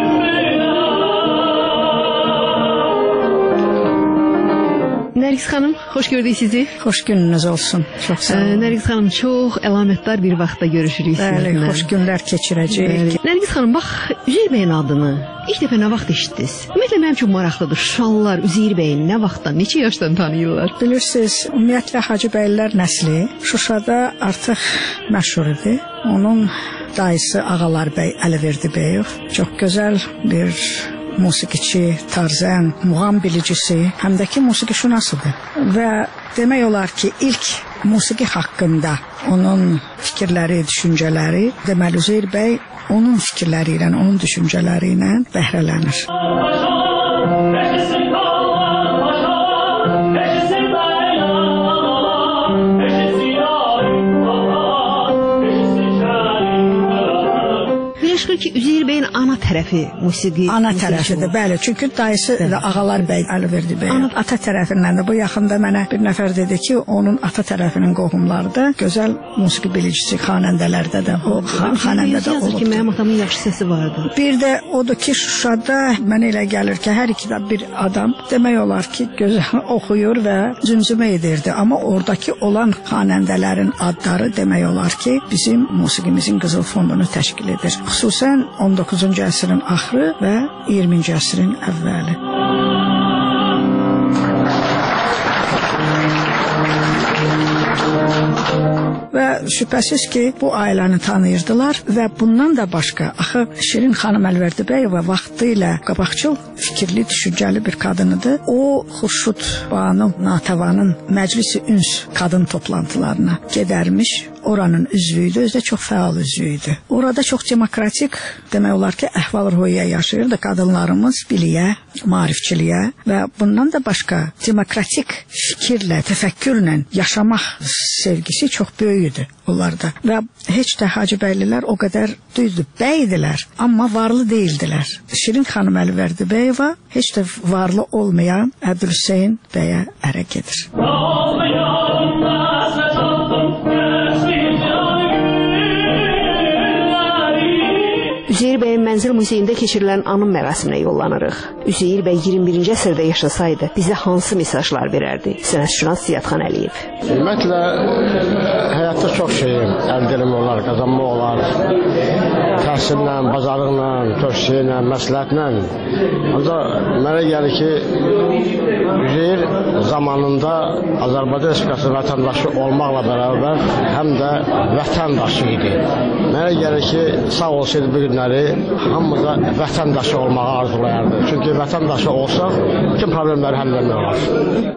Nərgiz xanım, xoş gördük sizi. Xoş gününüz olsun. Çox sağ olun. Nərgiz xanım, çox əlamətdar bir vaxtda görüşürük sizinlə. Bəli, xoş günlər keçirəcəyik. Nərgiz xanım, bax, Üzeyir bəyin adını ilk dəfə nə vaxt eşitdiniz? Ümumiyyətlə, mənim üçün maraqlıdır. Şuşalılar Üzeyir bəyin nə vaxtdan, neçə yaşdan tanıyırlar? Bilirsiniz, ümumiyyətlə Hacıbəylər nəsli Şuşada artıq məşhur idi. Onun dayısı Ağalar bəy Əliverdi Bəyov çox gözəl bir musiqiçi, tarzən, muğam bilicisi, həm də ki musiqişünasıdır. Və demək olar ki, ilk musiqi haqqında onun fikirləri, düşüncələri, deməli Üzeyir bəy onun fikirləri ilə, onun düşüncələri ilə bəhrələnir. Yaşır ki, Üzeyir bəyin ana tərəfi musiqi. Ana tərəfidir, bəli. Çünki dayısı da Ağalar bəy Əliverdi bəy. Ana ata tərəfindən də bu yaxında mənə bir nəfər dedi ki, onun ata tərəfinin qohumları da gözəl musiqi bilicisi, xanəndələrdə də o xanəndədə olub. Ki, mənim atamın yaxşı səsi vardı. Bir də odur ki, Şuşada mənə elə gəlir ki, hər iki də bir adam demək olar ki, gözəl oxuyur və zümzümə edirdi. Amma oradakı olan xanəndələrin adları demək olar ki, bizim musiqimizin qızıl fondunu təşkil edir. Xüsusən on doqquzuncu əsrin axırı və iyirminci əsrin əvvəli. Və şübhəsiz ki, bu ailəni tanıyırdılar və bundan da başqa, axı Şirin xanım Əlvərdibəyova vaxtı ilə qabaqçıl, fikirli, düşüncəli bir qadınıdır. O, Xurşud Banu Natəvanın Məclisi Üns qadın toplantılarına gedərmiş, oranın üzvüydü, özü də çox fəal üzvüydü. Orada çox demokratik, demək olar ki, əhval-ruhiyyə yaşayırdı qadınlarımız biliyə, maarifçiliyə və bundan da başqa demokratik fikirlə, təfəkkürlə yaşamaq sevgisi çox böyük idi onlarda. Və heç də Hacıbəylilər o qədər düzdür, bəydilər, amma varlı deyildilər. Şirin xanım Əlvərdibəyova heç də varlı olmayan Əbdülhüseyn bəyə ərə gedir. Üzeyir bəyin Mənzil Muzeyində keçirilən anım mərasiminə yollanırıq. Üzeyir bəy iyirmi birinci əsrdə yaşasaydı, bizə hansı mesajlar verərdi? Sənətşünas Ziyadxan Əliyev. Ümumiyyətlə, həyatda çox şeyim, əldə eləmək olar, qazanmaq olar. Təhsillə, bazarlıqla, tövsiyyə, məsləhətlə. Ancaq mənə gəlir ki, Üzeyir zamanında Azərbaycan Respublikası vətəndaşı olmaqla bərabər həm də vətəndaşı idi. Mənə gəlir ki, sağ olsaydı bu günləri hamımıza vətəndaşı olmağı arzulayardı. Çünki vətəndaşı olsaq, bütün problemləri həll etmək olar.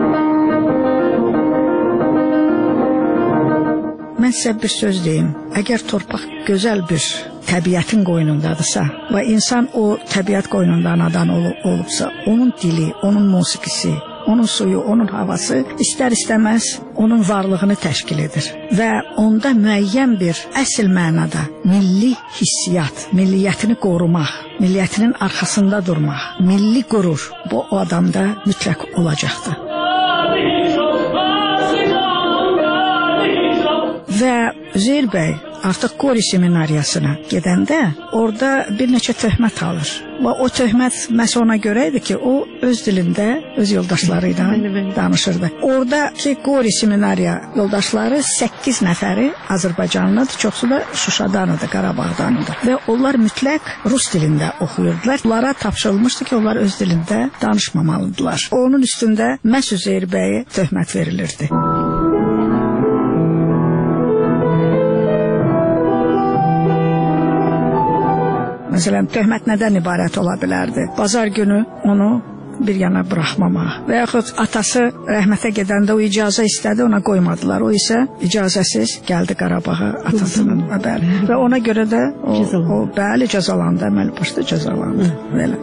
Mən sizə bir söz deyim. Əgər torpaq gözəl bir təbiətin qoynundadırsa və insan o təbiət qoynunda anadan ol olubsa, onun dili, onun musiqisi, onun suyu, onun havası istər-istəməz onun varlığını təşkil edir. Və onda müəyyən bir əsl mənada milli hissiyat, milliyyətini qorumaq, milliyyətinin arxasında durmaq, milli qürur bu o adamda mütləq olacaqdır. Və Üzeyir bəy artıq Qori seminariyasına gedəndə orada bir neçə töhmət alır. Və o töhmət məhz ona görə idi ki, o öz dilində, öz yoldaşları ilə danışırdı. Oradakı Qori seminariya yoldaşları səkkiz nəfəri Azərbaycanlıdır, çoxsu da Şuşadanıdır, Qarabağdanıdır. Və onlar mütləq rus dilində oxuyurdular. Onlara tapşırılmışdı ki, onlar öz dilində danışmamalıdırlar. Onun üstündə məhz Üzeyir bəyə töhmət verilirdi. Məsələn, töhmət nədən ibarət ola bilərdi? Bazar günü onu bir yana buraxmamaq və yaxud atası rəhmətə gedəndə o icazə istədi, ona qoymadılar. O isə icazəsiz gəldi Qarabağa atasının və bəli. Və ona görə də o, o bəli cəzalandı, əməli başda cəzalandı. Belə.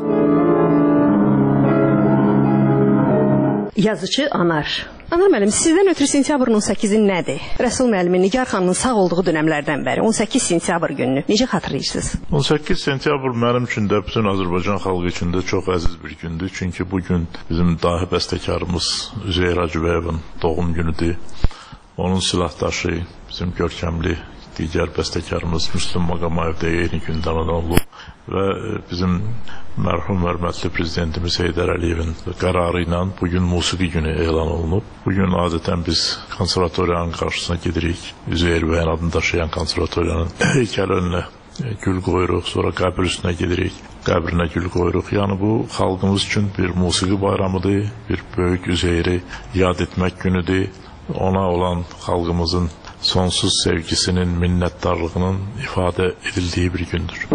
Yazıcı Anar. Anar müəllim, sizdən ötürü sentyabrın on səkizi nədir? Rəsul müəllimin Nigar xanımın sağ olduğu dönəmlərdən bəri on səkkiz sentyabr gününü necə xatırlayırsınız? on səkkiz sentyabr mənim üçün də bütün Azərbaycan xalqı üçün də çox əziz bir gündür. Çünki bu gün bizim dahi bəstəkarımız Üzeyir Hacıbəyevin doğum günüdür. Onun silahdaşı, bizim görkəmli digər bəstəkarımız Müslüm Maqamayev də eyni gündə anadan olub və bizim mərhum hörmətli prezidentimiz Heydər Əliyevin qərarı ilə bugün musiqi günü elan olunub. Bugün adətən biz konservatoriyanın qarşısına gedirik. Üzeyir bəyin adını daşıyan konservatoriyanın heykəli önünə gül qoyuruq, sonra qəbir üstünə gedirik, qəbrinə gül qoyuruq. Yəni bu xalqımız üçün bir musiqi bayramıdır, bir böyük Üzeyiri yad etmək günüdür. Ona olan xalqımızın sonsuz sevgisinin, minnətdarlığının ifadə edildiyi bir gündür.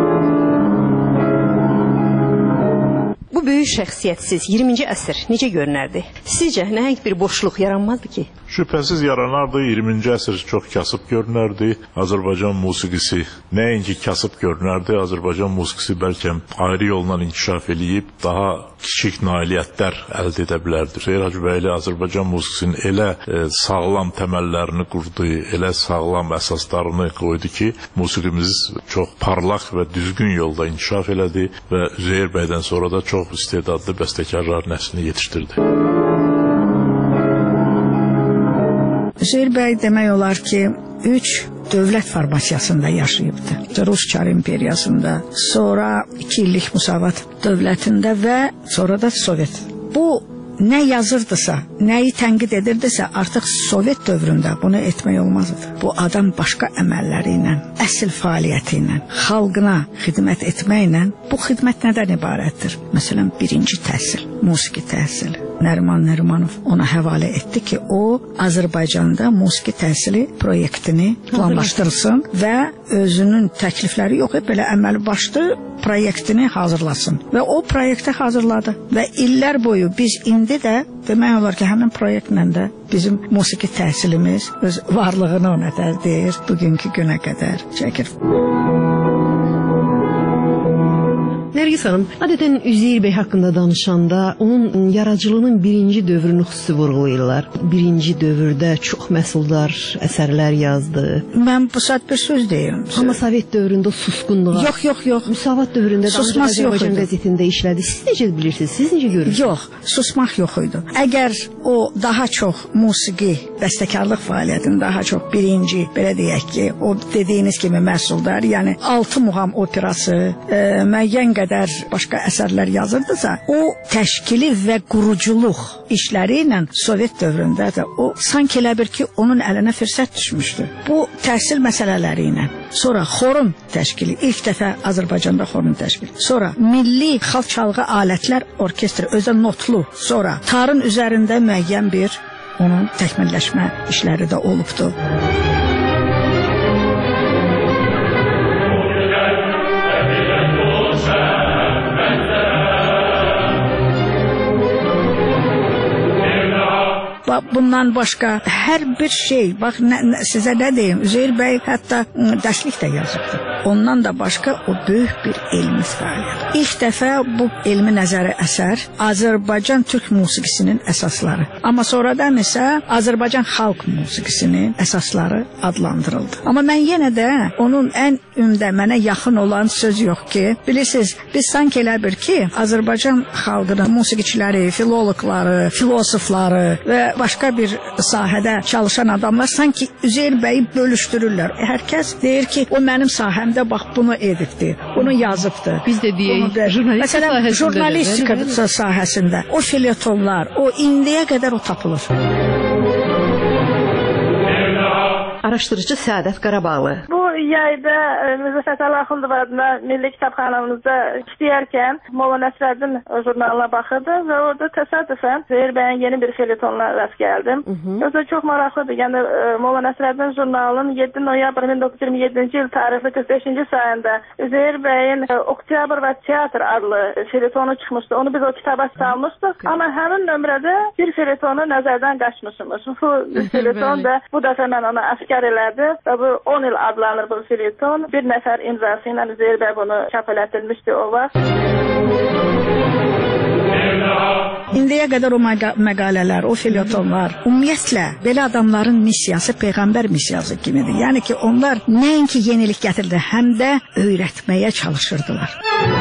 Bu böyük şəxsiyyətsiz iyirminci əsr necə görünərdi? Sizcə nəhəng bir boşluq yaranmazdı ki? Şübhəsiz yaranardı. iyirminci əsr çox kasıb görünərdi. Azərbaycan musiqisi nəinki kasıb görünərdi, Azərbaycan musiqisi bəlkə ayrı yolla inkişaf eləyib daha kiçik nailiyyətlər əldə edə bilərdi. Üzeyir Hacıbəyli Azərbaycan musiqisinin elə e, sağlam təməllərini qurdu, elə sağlam əsaslarını qoydu ki, musiqimiz çox parlaq və düzgün yolda inkişaf elədi və Üzeyir bəydən sonra da çox istedadlı bəstəkarlar nəslini yetişdirdi. Üzeyir bəy demək olar ki, üç dövlət formasiyasında yaşayıbdı. Rus Çar imperiyasında, sonra iki illik Musavat dövlətində və sonra da Sovet. Bu nə yazırdısa, nəyi tənqid edirdisə, artıq Sovet dövründə bunu etmək olmazdı. Bu adam başqa əməlləri ilə, əsl fəaliyyəti ilə, xalqına xidmət etməklə, bu xidmət nədən ibarətdir? Məsələn, birinci təhsil, musiqi təhsili. Nəriman Nərimanov ona həvalə etdi ki, o Azərbaycanda musiqi təhsili proyektini planlaşdırsın və özünün təklifləri yox, belə əməli başlı proyektini hazırlasın. Və o proyekti hazırladı və illər boyu biz indi də demək olar ki, həmin proyektlə də bizim musiqi təhsilimiz öz varlığını ona deyir, bugünkü günə qədər çəkir. Nərgiz xanım, adətən Üzeyir bəy haqqında danışanda onun yaradıcılığının birinci dövrünü xüsusi vurğulayırlar. Birinci dövrdə çox məhsuldar əsərlər yazdı. Mən bu saat bir söz deyim. Amma Sovet dövründə susqunluğa. Yox, yox, yox. Müsavat dövründə susmaq yox idi. Qəzetində işlədi. Siz necə bilirsiniz? Siz necə görürsünüz? Yox, susmaq yox idi. Əgər o daha çox musiqi, bəstəkarlıq fəaliyyətini daha çox birinci, belə deyək ki, o dediyiniz kimi məhsuldar, yəni altı muğam operası, e, müəyyən qədər başqa əsərlər yazırdısa, o təşkili və quruculuq işləri ilə Sovet dövründə də o sanki elə bir ki, onun əlinə fürsət düşmüşdü. Bu təhsil məsələləri ilə, sonra xorun təşkili, ilk dəfə Azərbaycanda xorun təşkili, sonra milli xalq çalğı alətlər orkestri, özə notlu, sonra tarın üzərində müəyyən bir onun təkmilləşmə işləri də olubdu. Bundan başqa hər bir şey, bax nə, nə, sizə nə deyim, Üzeyir bəy hətta dərslik də yazıbdı. Ondan da başqa o böyük bir elmi fəaliyyət. İlk dəfə bu elmi nəzəri əsər Azərbaycan türk musiqisinin əsasları. Amma sonradan isə Azərbaycan xalq musiqisinin əsasları adlandırıldı. Amma mən yenə də onun ən ümdə mənə yaxın olan söz yox ki, bilirsiniz, biz sanki elə bir ki, Azərbaycan xalqının musiqiçiləri, filoloqları, filosofları və başqa bir sahədə çalışan adamlar sanki Üzeyir bəyi bölüşdürürlər. Hər kəs deyir ki, o mənim sahəmdə bax bunu edibdir, bunu yazıbdır. Biz də deyək, jurnalistika məsələn, jurnalistika sahəsində o felyetonlar, o indiyə qədər o tapılır. Araşdırıcı Səadət Qarabağlı. Bu yayda Mirzə Fətəli Axundov adına Milli Kitabxanamızda işləyərkən Molla Nəsrəddin jurnalına baxırdı və orada təsadüfən Üzeyir bəyin yeni bir felyetonuna rast gəldim. Özü çox maraqlıdır. Yəni Molla Nəsrəddin jurnalının yeddi noyabr min doqquz yüz iyirmi yeddinci il tarixli qırx beşinci sayında Üzeyir bəyin Oktyabr və Teatr adlı felyetonu çıxmışdı. Onu biz o kitaba salmışdıq. Amma həmin nömrədə bir felyetonu nəzərdən qaçmışmış. Bu felyeton da bu dəfə mən ona askar elədi və bu on il adlanır bu felyeton. Bir nəfər imzası ilə Üzeyir bəy bunu çap elətdirmişdi o vaxt. İndiyə qədər o məqalələr, o felyetonlar, ümumiyyətlə belə adamların missiyası Peyğəmbər missiyası kimidir. Yəni ki, onlar nəinki yenilik gətirdi, həm də öyrətməyə çalışırdılar.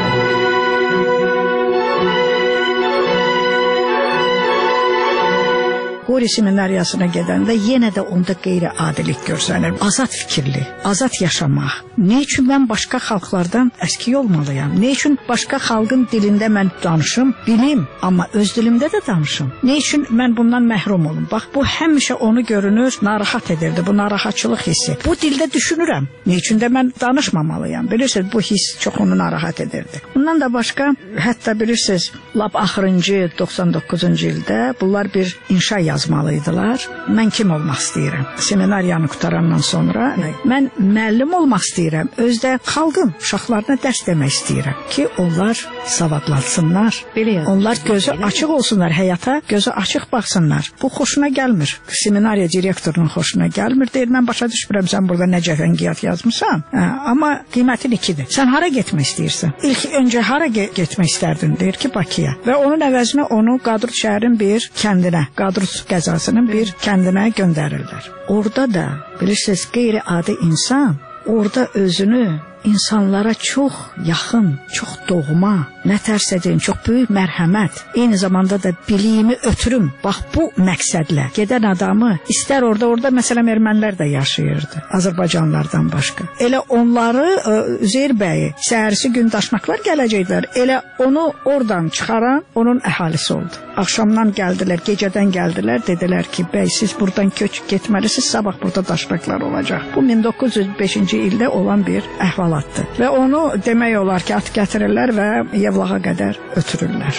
Qori seminariyasına gedəndə yenə də onda qeyri-adilik görsənir. Azad fikirli, azad yaşamaq. Ne üçün mən başqa xalqlardan əski olmalıyam? Ne üçün başqa xalqın dilində mən danışım, bilim, amma öz dilimdə də danışım? Ne üçün mən bundan məhrum olum? Bax, bu həmişə onu görünür, narahat edirdi, bu narahatçılıq hissi. Bu dildə düşünürəm, ne üçün də mən danışmamalıyam? Bilirsiniz, bu hiss çox onu narahat edirdi. Bundan da başqa, hətta bilirsiniz, lap axırıncı doxsan doqquzuncu ildə bunlar bir inşa yazmalıydılar. Mən kim olmaq istəyirəm? Seminariyanı qutarandan sonra mən müəllim olmaq istəyirəm. Özdə xalqın uşaqlarına dərs demək istəyirəm ki, onlar savadlansınlar. Onlar gözü açıq olsunlar həyata, gözü açıq baxsınlar. Bu xoşuna gəlmir. Seminariya direktorunun xoşuna gəlmir. Deyir, mən başa düşmürəm sən burada nə cəfəngiyyat yazmısan. Hə, amma qiymətin ikidir. Sən hara getmək istəyirsən? İlk öncə hara ge getmək istərdin? Deyir ki, Bakıya. Və onun əvəzinə onu Qadrut şəhərin bir kəndinə, Qadrut qəzasının bir kəndinə göndərirlər. Orada da bilirsiniz, qeyri-adi insan orada özünü insanlara çox yaxın, çox doğma, nə tərs edin, çox böyük mərhəmət, eyni zamanda da biliyimi ötürüm. Bax, bu məqsədlə gedən adamı, istər orada, orada məsələn ermənilər də yaşayırdı, Azərbaycanlardan başqa. Elə onları, Üzeyir bəyi, səhərisi gün daşnaqlar gələcəklər, elə onu oradan çıxaran onun əhalisi oldu. Axşamdan gəldilər, gecədən gəldilər, dedilər ki, bəy, siz buradan köç getməlisiniz, sabah burada daşnaqlar olacaq. Bu min doqquz yüz beşinci ildə olan bir əhval və onu demək olar ki, at gətirirlər və Yevlağa qədər ötürürlər.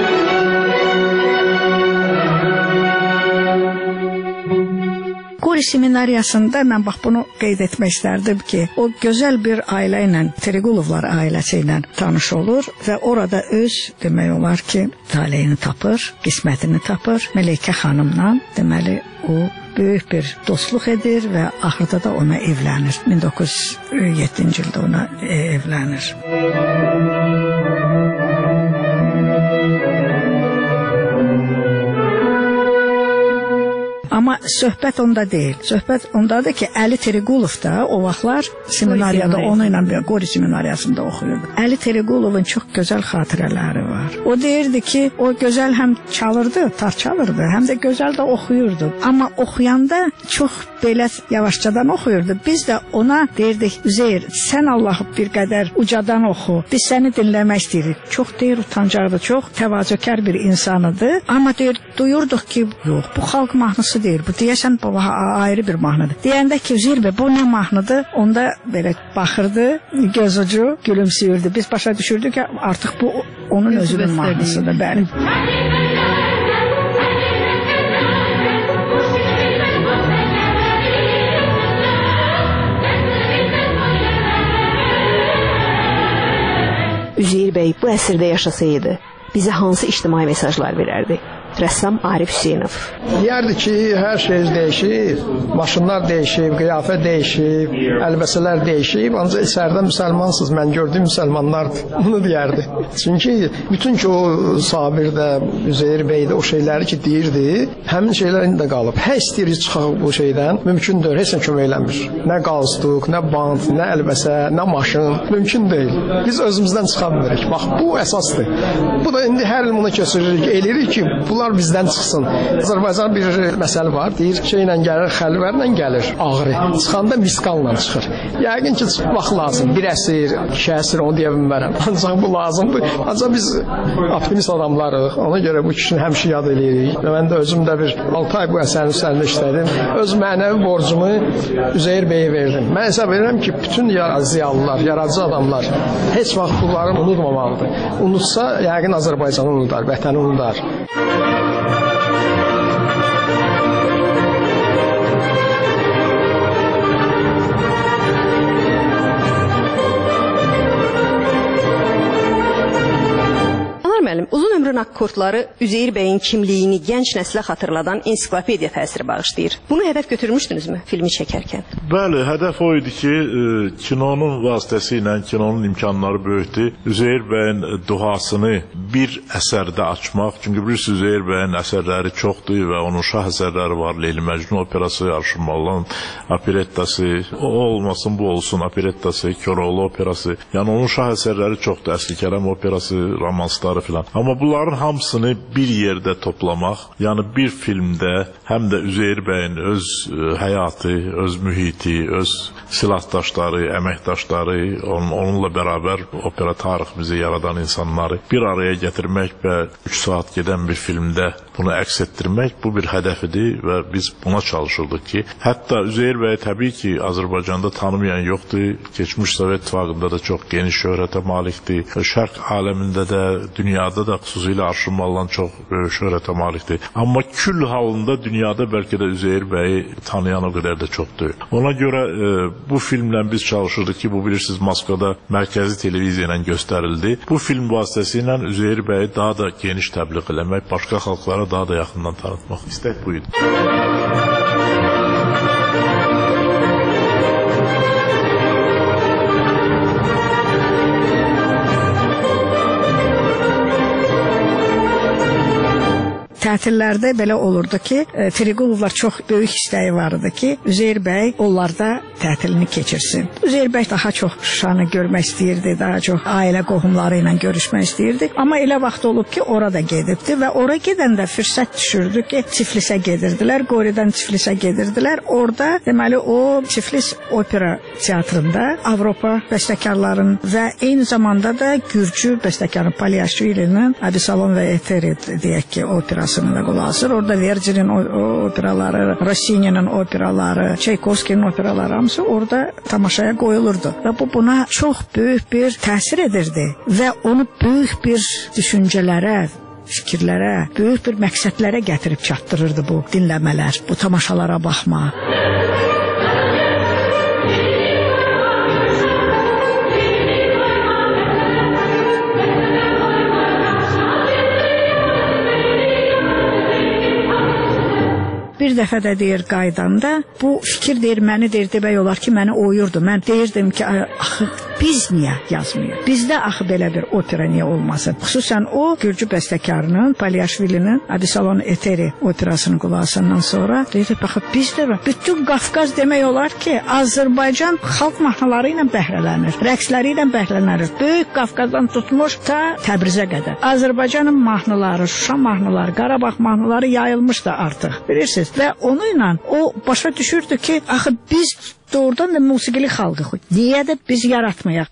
Qori seminariyasında mən bax bunu qeyd etmək istərdim ki, o gözəl bir ailə ilə, Triqulovlar ailəsi ilə tanış olur və orada öz, demək olar ki, taleyini tapır, qismətini tapır. Mələykə xanımla, deməli, o böyük bir dostluq edir və axırda da ona evlənir. min doqquz yüz yeddinci ildə ona evlənir. Amma söhbət onda deyil. Söhbət ondadır ki, Əli Triqulov da o vaxtlar seminariyada onu ilə Qori seminariyasında oxuyurdu. Əli Triqulovun çox gözəl xatirələri var. O deyirdi ki, o gözəl həm çalırdı, tar çalırdı, həm də gözəl də oxuyurdu. Amma oxuyanda çox belə yavaşcadan oxuyurdu. Biz də ona deyirdik, Üzeyir, sən Allahı bir qədər ucadan oxu, biz səni dinləmək istəyirik. Çox deyir, utancaqdı, çox təvazökar bir insanıdır. Amma deyir, duyurduq ki, yox, bu xalq mahnısı deyir, bu deyəsən bu ayrı bir mahnıdır. Deyəndə ki, Üzeyir bəy, bu nə mahnıdır? Onda belə baxırdı, göz ucu gülümsüyürdü. Biz başa düşürdük ki, artıq bu onun özünün mahnısıdır, bəli. Üzeyir bəy bu əsrdə yaşasaydı, bizə hansı ictimai mesajlar verərdi? Rəssam Arif Hüseynov. Deyərdi ki, hər şey dəyişib, maşınlar dəyişib, qiyafət dəyişib, əlbəsələr dəyişib, ancaq içəridə müsəlmansınız, mən gördüyüm müsəlmanlardır. Bunu deyərdi. Çünki bütün ki o Sabir də, Üzeyir bəy də o şeyləri ki deyirdi, həmin şeylər indi də qalıb. Hər istəyirik çıxaq bu şeydən, mümkündür, heç nə kömək eləmir. Nə qalstuk, nə bant, nə əlbəsə, nə maşın, mümkün deyil. Biz özümüzdən çıxa bilirik. Bax, bu əsasdır. Bu da indi hər il bunu keçiririk, eləyirik ki, bunlar bizdən çıxsın. Azərbaycan bir məsələ var, deyir, şeylə gəlir, xəlvərlə gəlir, ağrı. Çıxanda misqalla çıxır. Yəqin ki, çıxmaq lazım. Bir əsir, iki əsir, onu deyə bilmərəm. Ancaq bu lazımdır. Ancaq biz optimist adamlarıq. Ona görə bu kişini həmişə yad eləyirik. Və mən də özüm də bir altı ay bu əsərin üzərində işlədim. Öz mənəvi borcumu Üzeyir bəyə verdim. Mən hesab edirəm ki, bütün ziyalılar, yaradıcı adamlar heç vaxt bunları unutmamalıdır. Unutsa, yəqin Azərbaycanı unutar, vətəni unutar. Müəllim, uzun ömrün akkordları Üzeyir bəyin kimliyini gənc nəslə xatırladan ensiklopediya təsiri bağışlayır. Bunu hədəf götürmüşdünüzmü filmi çəkərkən? Bəli, hədəf o idi ki, e, kinonun vasitəsilə kinonun imkanları böyükdür. Üzeyir bəyin duhasını bir əsərdə açmaq. Çünki bilirsiniz, Üzeyir bəyin əsərləri çoxdur və onun şah əsərləri var. Leyli Məcnun operası, Arşın Mallan operettası, o olmasın bu olsun operettası, Köroğlu operası. Yəni onun şah əsərləri çoxdur. Əsli Kərəm operası, romansları filan. Amma bunların hamısını bir yerdə toplamaq, yəni bir filmdə həm də Üzeyir bəyin öz e, həyatı, öz mühiti, öz silahdaşları, əməkdaşları, onun, onunla bərabər opera tariximizi yaradan insanları bir araya gətirmək və üç saat gedən bir filmdə bunu əks etdirmək, bu bir hədəf idi və biz buna çalışırdıq ki, hətta Üzeyir bəy təbii ki, Azərbaycanda tanımayan yoxdur, keçmiş Sovet İttifaqında da çox geniş şöhrətə malikdir, şərq aləmində də, dünyada da xüsusilə Arşın Mallan çox böyük şöhrətə malikdir. Amma kül halında dünyada bəlkə də Üzeyir bəyi tanıyan o qədər də çoxdur. Ona görə e, bu filmlə biz çalışırdıq ki, bu bilirsiniz Moskvada mərkəzi televiziya ilə göstərildi. Bu film vasitəsilə Üzeyir bəyi daha da geniş təbliğ eləmək, başqa xalqlara daha da yaxından tanıtmaq istək bu idi. Tətillərdə belə olurdu ki, e, Triqulovlar çox böyük istəyi var idi ki, Üzeyir bəy onlarda tətilini keçirsin. Üzeyir bəy daha çox Şuşanı görmək istəyirdi, daha çox ailə qohumları ilə görüşmək istəyirdi. Amma elə vaxt olub ki, orada gedibdi və ora gedəndə fürsət düşürdü ki, Tiflisə gedirdilər, Qoridən Tiflisə gedirdilər. Orada deməli o Tiflis opera teatrında Avropa bəstəkarların və eyni zamanda da Gürcü bəstəkarı Palyashvilinin Abisalon və Eteri deyək ki, operası da qulaq asır. Orada Verdi'nin operaları, Rossini'nin operaları, Çaykovskinin operaları hamısı orada tamaşaya qoyulurdu. Və bu buna çox böyük bir təsir edirdi və onu böyük bir düşüncələrə, fikirlərə, böyük bir məqsədlərə gətirib çatdırırdı bu dinləmələr, bu tamaşalara baxma. Bir dəfə də deyir qaydanda, bu fikir deyir, məni deyir, demək olar ki, məni oyurdu. Mən deyirdim ki, axı biz niyə yazmıyıq? Bizdə axı belə bir opera niyə olmasın? Xüsusən o Gürcü bəstəkarının Palyaşvilinin Absalon Eteri operasını qulağısından sonra dedi, baxın bizdə bütün Qafqaz demək olar ki, Azərbaycan xalq mahnıları ilə bəhrələnir, rəqsləri ilə bəhrələnir. Böyük Qafqazdan tutmuş ta Təbrizə qədər. Azərbaycanın mahnıları, Şuşa mahnıları, Qarabağ mahnıları yayılmışdı artıq. Bilirsiniz? Və onu ilə o başa düşürdü ki, axı biz doğrudan da musiqili xalqıq. Niyə də biz yaratmayaq?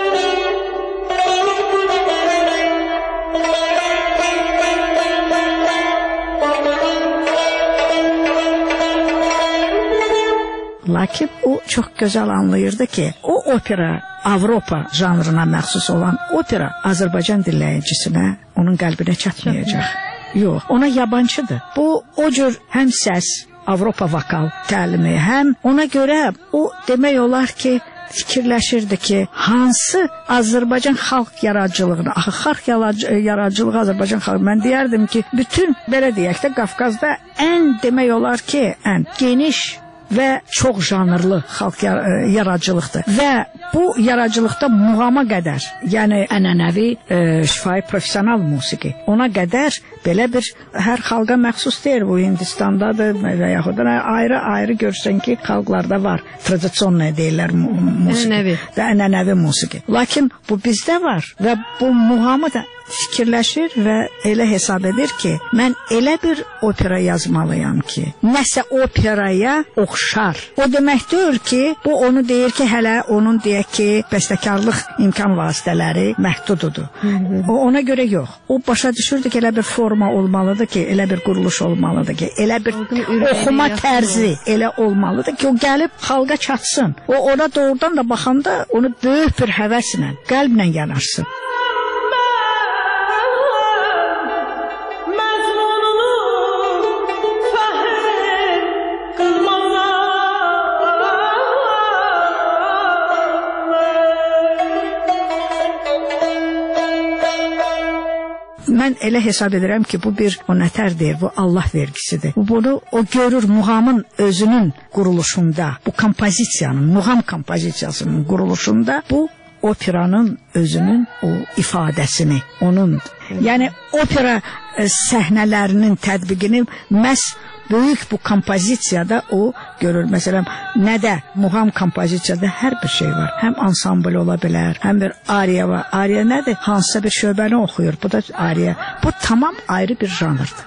Lakin o çox gözəl anlayırdı ki, o opera Avropa janrına məxsus olan opera Azərbaycan dinləyicisinə, onun qəlbinə çatmayacaq. Yox, ona yabancıdır. Bu o cür həm səs, Avropa vokal təlimi, həm ona görə o demək olar ki, fikirləşirdi ki, hansı Azərbaycan xalq yaradıcılığını, axı xalq yaradıcılığı Azərbaycan xalq, mən deyərdim ki, bütün, belə deyək də, Qafqazda ən demək olar ki, ən geniş və çox janrlı xalq yaradıcılıqdır. Və bu yaradıcılıqda muğama qədər, yəni ənənəvi, e, şifahi professional musiqi, ona qədər belə bir hər xalqa məxsus deyil. Bu Hindistandadır və yaxud da ayrı-ayrı görsən ki, xalqlarda var. Tradisiyon deyirlər musiqi və ənənəvi musiqi. Lakin bu bizdə var və bu muğamı da fikirləşir və elə hesab edir ki, mən elə bir opera yazmalıyam ki, nəsə operaya oxşar. O demək deyil ki, bu onu deyir ki, hələ onun deyək ki, bəstəkarlıq imkan vasitələri məhdududur. O ona görə yox. O başa düşürdü ki, elə bir forma olmalıdır ki, elə bir quruluş olmalıdır ki, elə bir oxuma tərzi elə olmalıdır ki, o gəlib xalqa çatsın. O ona doğrudan da baxanda onu böyük bir həvəslə, qəlblə yanarsın. Mən elə hesab edirəm ki, bu bir o nətər deyir, bu Allah vergisidir. Bunu o görür muğamın özünün quruluşunda, bu kompozisiyanın, muğam kompozisiyasının quruluşunda bu operanın özünün o ifadəsini, onun, yəni opera səhnələrinin tətbiqini məhz böyük bu kompozisiyada o görür. Məsələn, nədə? Muğam kompozisiyada hər bir şey var. Həm ansambl ola bilər, həm bir ariya var. Ariya nədir? Hansısa bir şöbəni oxuyur. Bu da ariya. Bu tamam ayrı bir janrdır.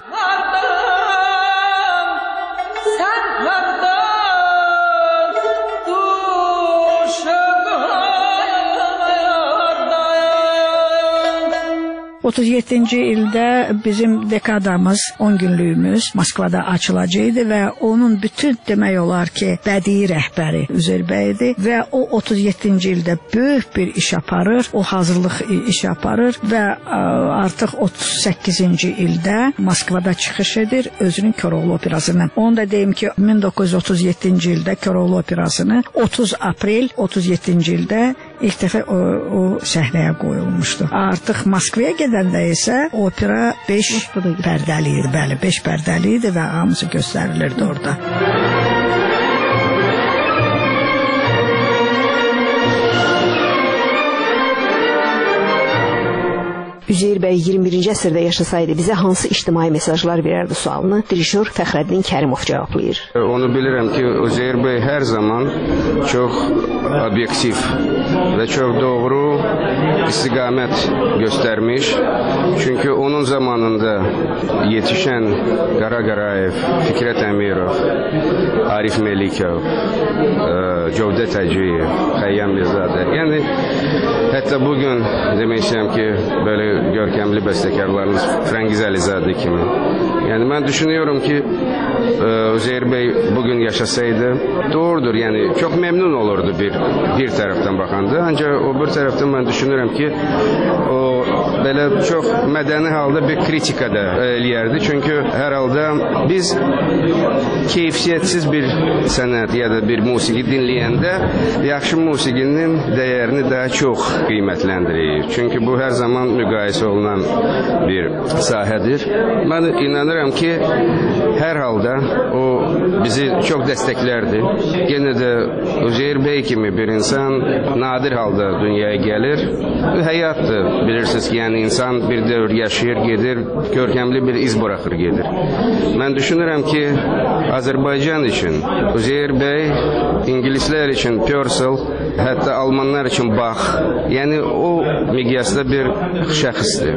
otuz yeddinci ildə bizim dekadamız, on günlüyümüz Moskvada açılacaqdı və onun bütün demək olar ki, bədii rəhbəri Üzeyir bəydir və o otuz yeddinci ildə böyük bir iş aparır, o hazırlıq iş aparır və artıq otuz səkkizinci ildə Moskvada çıxış edir özünün Koroğlu operasından. Onu da deyim ki, min doqquz yüz otuz yeddinci ildə Koroğlu operasını otuz aprel otuz yeddinci ildə ilk dəfə o, o səhnəyə qoyulmuşdu. Artıq Moskvaya gedəndə isə opera beş pərdəli idi, bəli, beş pərdəli idi və hamısı göstərilirdi orada. Üzeyir bəy iyirmi birinci əsrdə yaşasaydı bizə hansı ictimai mesajlar verərdi sualını dirişör Fəxrəddin Kərimov cavablayır. Onu bilirəm ki, Üzeyir bəy hər zaman çox obyektiv və çox doğru istiqamət göstərmiş. Çünki onun zamanında yetişən Qara Qarayev, Fikrət Əmirov, Arif Melikov, Cövdət Hacıyev, Xəyyam Mirzadə. Yəni, hətta bugün demək istəyirəm ki, böyle görkemli bəstəkarlarımız Frəngiz Əlizadə kimi. Yəni mən düşünüyorum ki, Üzeyir bəy bugün yaşasaydı doğrudur. Yəni çox memnun olurdu bir bir tərəfdən baxanda. Ancaq o bir tərəfdən mən düşünürəm ki, o belə çox mədəni halda bir kritika da eləyərdi. Çünki hər halda biz keyfiyyətsiz bir sənət ya da bir musiqi dinləyəndə yaxşı musiqinin dəyərini daha çox qiymətləndiririk. Çünki bu hər zaman müqayisə olunan bir sahədir. Mən inanıram ki, hər halda o bizi çox dəstəklərdi. Yenə də Üzeyir bəy kimi bir insan nadir halda dünyaya gəlir. Həyatdır, bilirsiniz ki, yəni insan bir dövr yaşayır, gedir, görkəmli bir iz bırakır, gedir. Mən düşünürəm ki, Azərbaycan üçün Üzeyir bəy, İngilislər üçün Purcell, hətta Almanlar üçün Bach, yəni o miqyasda bir şəxsdir.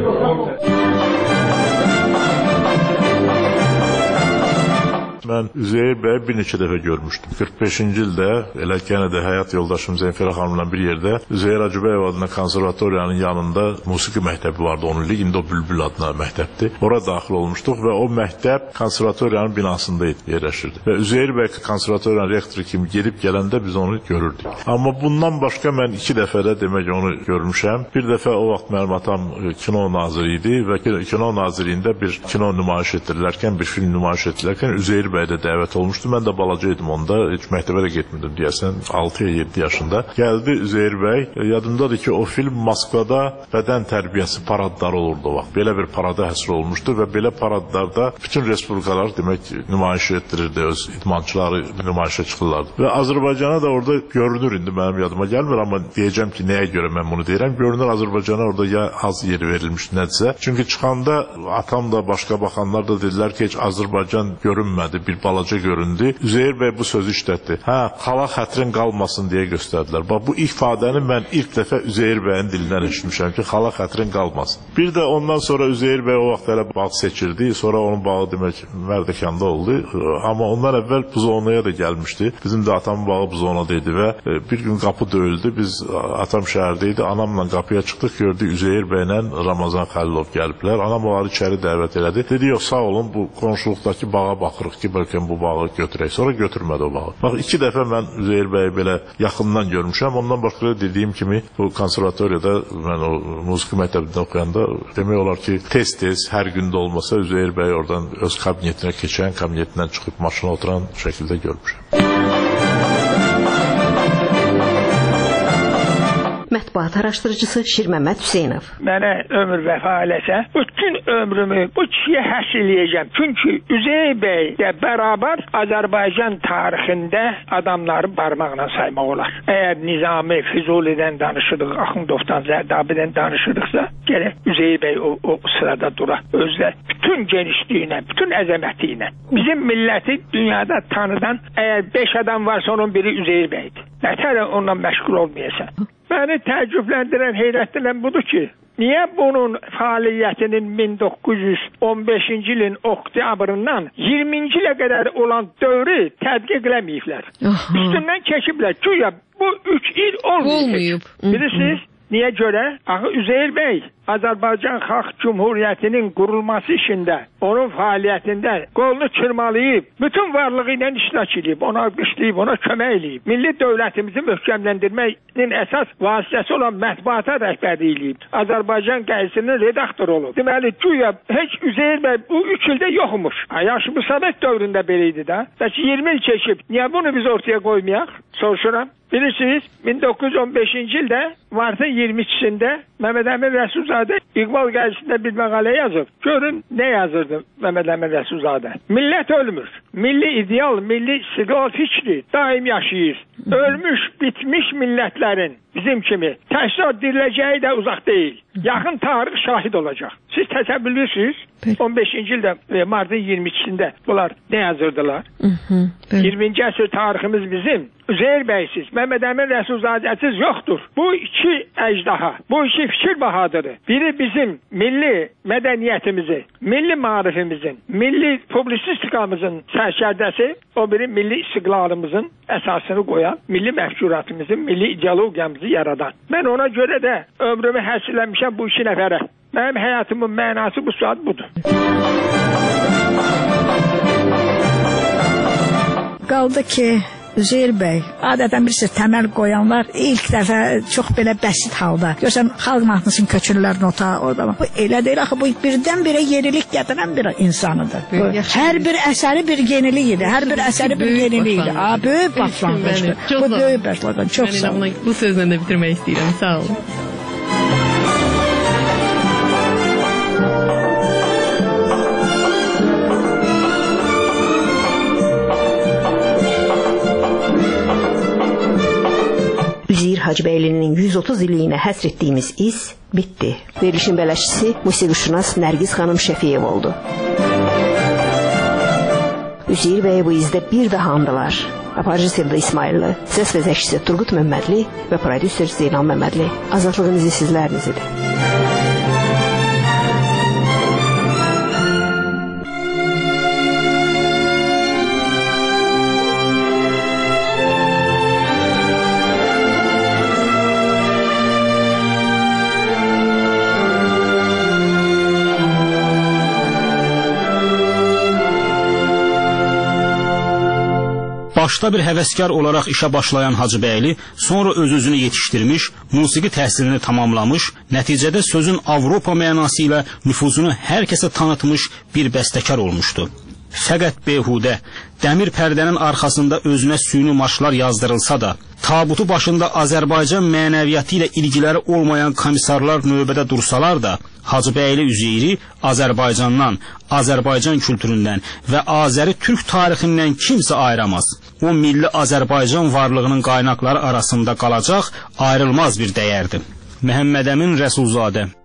Mən Üzeyir bəyi bir neçə dəfə görmüşdüm. qırx beşinci ildə elə yenə də həyat yoldaşım Zənfərə xanımla bir yerdə Üzeyir Hacıbəyev adına konservatoriyanın yanında musiqi məktəbi vardı. Onun ilk indi o Bülbül adına məktəbdir. Ora daxil olmuşduq və o məktəb konservatoriyanın binasında yerləşirdi. Və Üzeyir bəy konservatoriyanın rektoru kimi gedib gələndə biz onu görürdük. Amma bundan başqa mən iki dəfə də demək onu görmüşəm. Bir dəfə o vaxt mənim atam kino naziri idi və kino nazirliyində bir kino nümayiş etdirilərkən, bir film nümayiş etdirilərkən Üzeyir bəy də dəvət olmuşdu. Mən də balaca idim onda, heç məktəbə də getmirdim deyəsən, altı ya yeddi yaşında. Gəldi Üzeyir bəy, yadımdadır ki, o film Moskvada bədən tərbiyəsi paradları olurdu o vaxt. Belə bir parada həsr olmuşdu və belə paradlarda bütün respublikalar demək nümayiş etdirirdi, öz idmançıları nümayişə çıxırlardı. Və Azərbaycana da orada görünür, indi mənim yadıma gəlmir, amma deyəcəm ki, nəyə görə mən bunu deyirəm, görünür Azərbaycana orada ya az yer verilmiş nədirsə. Çünki çıxanda atam da, başqa baxanlar da dedilər ki, heç Azərbaycan görünmədi, bir balaca göründü. Üzeyir bəy bu sözü işlətdi. Hə, xalaq xətrin qalmasın deyə göstərdilər. Bax, bu ifadəni mən ilk dəfə Üzeyir bəyin dilindən eşitmişəm ki, xalaq xətrin qalmasın. Bir də ondan sonra Üzeyir bəy o vaxt elə bağ seçirdi. Sonra onun bağı demək Mərdəkanda oldu. Amma ondan əvvəl Buzovnaya da gəlmişdi. Bizim də atamın bağı Buzovnada idi və bir gün qapı döyüldü. Biz atam şəhərdə idi. Anamla qapıya çıxdıq, gördük Üzeyir bəylə Ramazan Xəlilov gəliblər. Anam onları içəri dəvət elədi. Dedi, yox, sağ olun, bu qonşuluqdakı bağa baxırıq ki, bəlkə bu bağı götürək. Sonra götürmədi o bağı. Bax, iki dəfə mən Üzeyir bəyi belə yaxından görmüşəm. Ondan başqa dediyim kimi, bu konservatoriyada mən o musiqi məktəbində oxuyanda demək olar ki, tez-tez, hər gündə olmasa Üzeyir bəyi oradan öz kabinetinə keçən, kabinetindən çıxıb maşına oturan şəkildə görmüşəm. Mətbuat araşdırıcısı Şir Məmməd Hüseynov. Mənə ömür vəfa eləsə, bütün ömrümü bu kişiyə həsr eləyəcəm. Çünki Üzeyir bəy də bərabər Azərbaycan tarixində adamları barmaqla saymaq olar. Əgər Nizami, Füzulidən danışırıq, Axundovdan, Zərdabidən danışırıqsa, gələk Üzeyir bəy o, o sırada dura. Özlə bütün genişliyinə, bütün əzəməti ilə. Bizim milləti dünyada tanıdan əgər beş adam varsa onun biri Üzeyir bəydir. Nətər onunla məşğul olmayasan. Məni təəccübləndirən, heyrətləndirən budur ki, niyə bunun fəaliyyətinin min doqquz yüz on beşinci ilin oktyabrından iyirminci ilə qədər olan dövrü tədqiq eləməyiblər. Üstündən keçiblər. Güya bu üç il olmayıb. Bilirsiniz? Niyə görə? Axı Üzeyir bəy Azərbaycan Xalq Cümhuriyyətinin qurulması işində, onun fəaliyyətində qolunu çırmalayıb, bütün varlığı ilə iştirak edib, ona alqışlayıb, ona kömək edib. Milli dövlətimizi möhkəmləndirməyin əsas vasitəsi olan mətbuata rəhbərlik edib. Azərbaycan qəzetinin redaktoru olub. Deməli, güya heç Üzeyir bəy bu üç ildə yoxmuş. Yaşı bu Sovet dövründə belə idi də. Bəs iyirmi il keçib, niyə bunu biz ortaya qoymayaq? Soruşuram. Bilirsiniz, min doqquz yüz on beşinci ildə martın iyirmi ikisində Məhəmməd Əmin Rəsulzadə İqbal qəzetində bir məqalə yazıb. Görün nə yazırdı Məhəmməd Əmin Rəsulzadə. Millət ölmür. Milli ideal, milli istiqlal fikri daim yaşayır. Ölmüş, bitmiş millətlərin bizim kimi təkrar diriləcəyi də uzaq deyil. Yaxın tarix şahid olacaq. Siz təsəvvür edirsiniz? on beşinci ildə martın iyirmi ikisində bunlar nə yazırdılar? iyirminci əsr tariximiz bizim. Üzeyir bəysiz, Məhəmməd Əmin Rəsulzadəsiz yoxdur. Bu iki əcdaha, bu iki fikir bahadırı. Biri bizim milli mədəniyyətimizi, milli maarifimizin, milli publisistikamızın sərkərdəsi, o biri milli istiqlalımızın əsasını qoyan, milli məfkuratımızın, milli ideologiyamızı yaradan. Mən ona görə də ömrümü həsrləmişəm bu iki nəfərə. Mənim həyatımın mənası bu saat budur. Qaldı ki, Üzeyir bəy, adətən birisi təməl qoyanlar ilk dəfə çox belə bəsit halda. Görsən xalq mahnısının köçürlərini ota, orada. Bu elə deyil axı, bu birdən-birə yenilik gətirən bir insanıdır. Bu, hər bir əsəri bir yenilik idi. Hər bir əsəri bir yenilik idi. A, böyük başlanğıcdır. Bu böyük başlanğıc. Çox sağ olun. Bu sözlə də bitirmək istəyirəm. Sağ olun. Üzeyir Hacıbəylinin yüz otuz illiyinə həsr etdiyimiz iz bitdi. Verilişin bələşçisi musiqişünas Nərgiz xanım Şəfiyev oldu. Üzeyir bəy bu izdə bir daha andılar. Aparıcı Sevda İsmailli, səs vəzəkçisi Turqut Məmmədli və prodüser Zeynal Məmmədli. Azadlığın izi sizləriniz idi. Başda bir həvəskar olaraq işə başlayan Hacıbəyli sonra öz-özünü yetişdirmiş, musiqi təhsilini tamamlamış, nəticədə sözün Avropa mənası ilə nüfuzunu hər kəsə tanıtmış bir bəstəkar olmuşdu. Fəqət behudə, dəmir pərdənin arxasında özünə süni marşlar yazdırılsa da, tabutu başında Azərbaycan mənəviyyatı ilə ilgiləri olmayan komissarlar növbədə dursalar da, Hacıbəyli Üzeyri Azərbaycandan, Azərbaycan kültüründən və Azəri Türk tarixindən kimsə ayıramaz. O milli Azərbaycan varlığının qaynaqları arasında qalacaq ayrılmaz bir dəyərdir. Məhəmməd Əmin Rəsulzadə.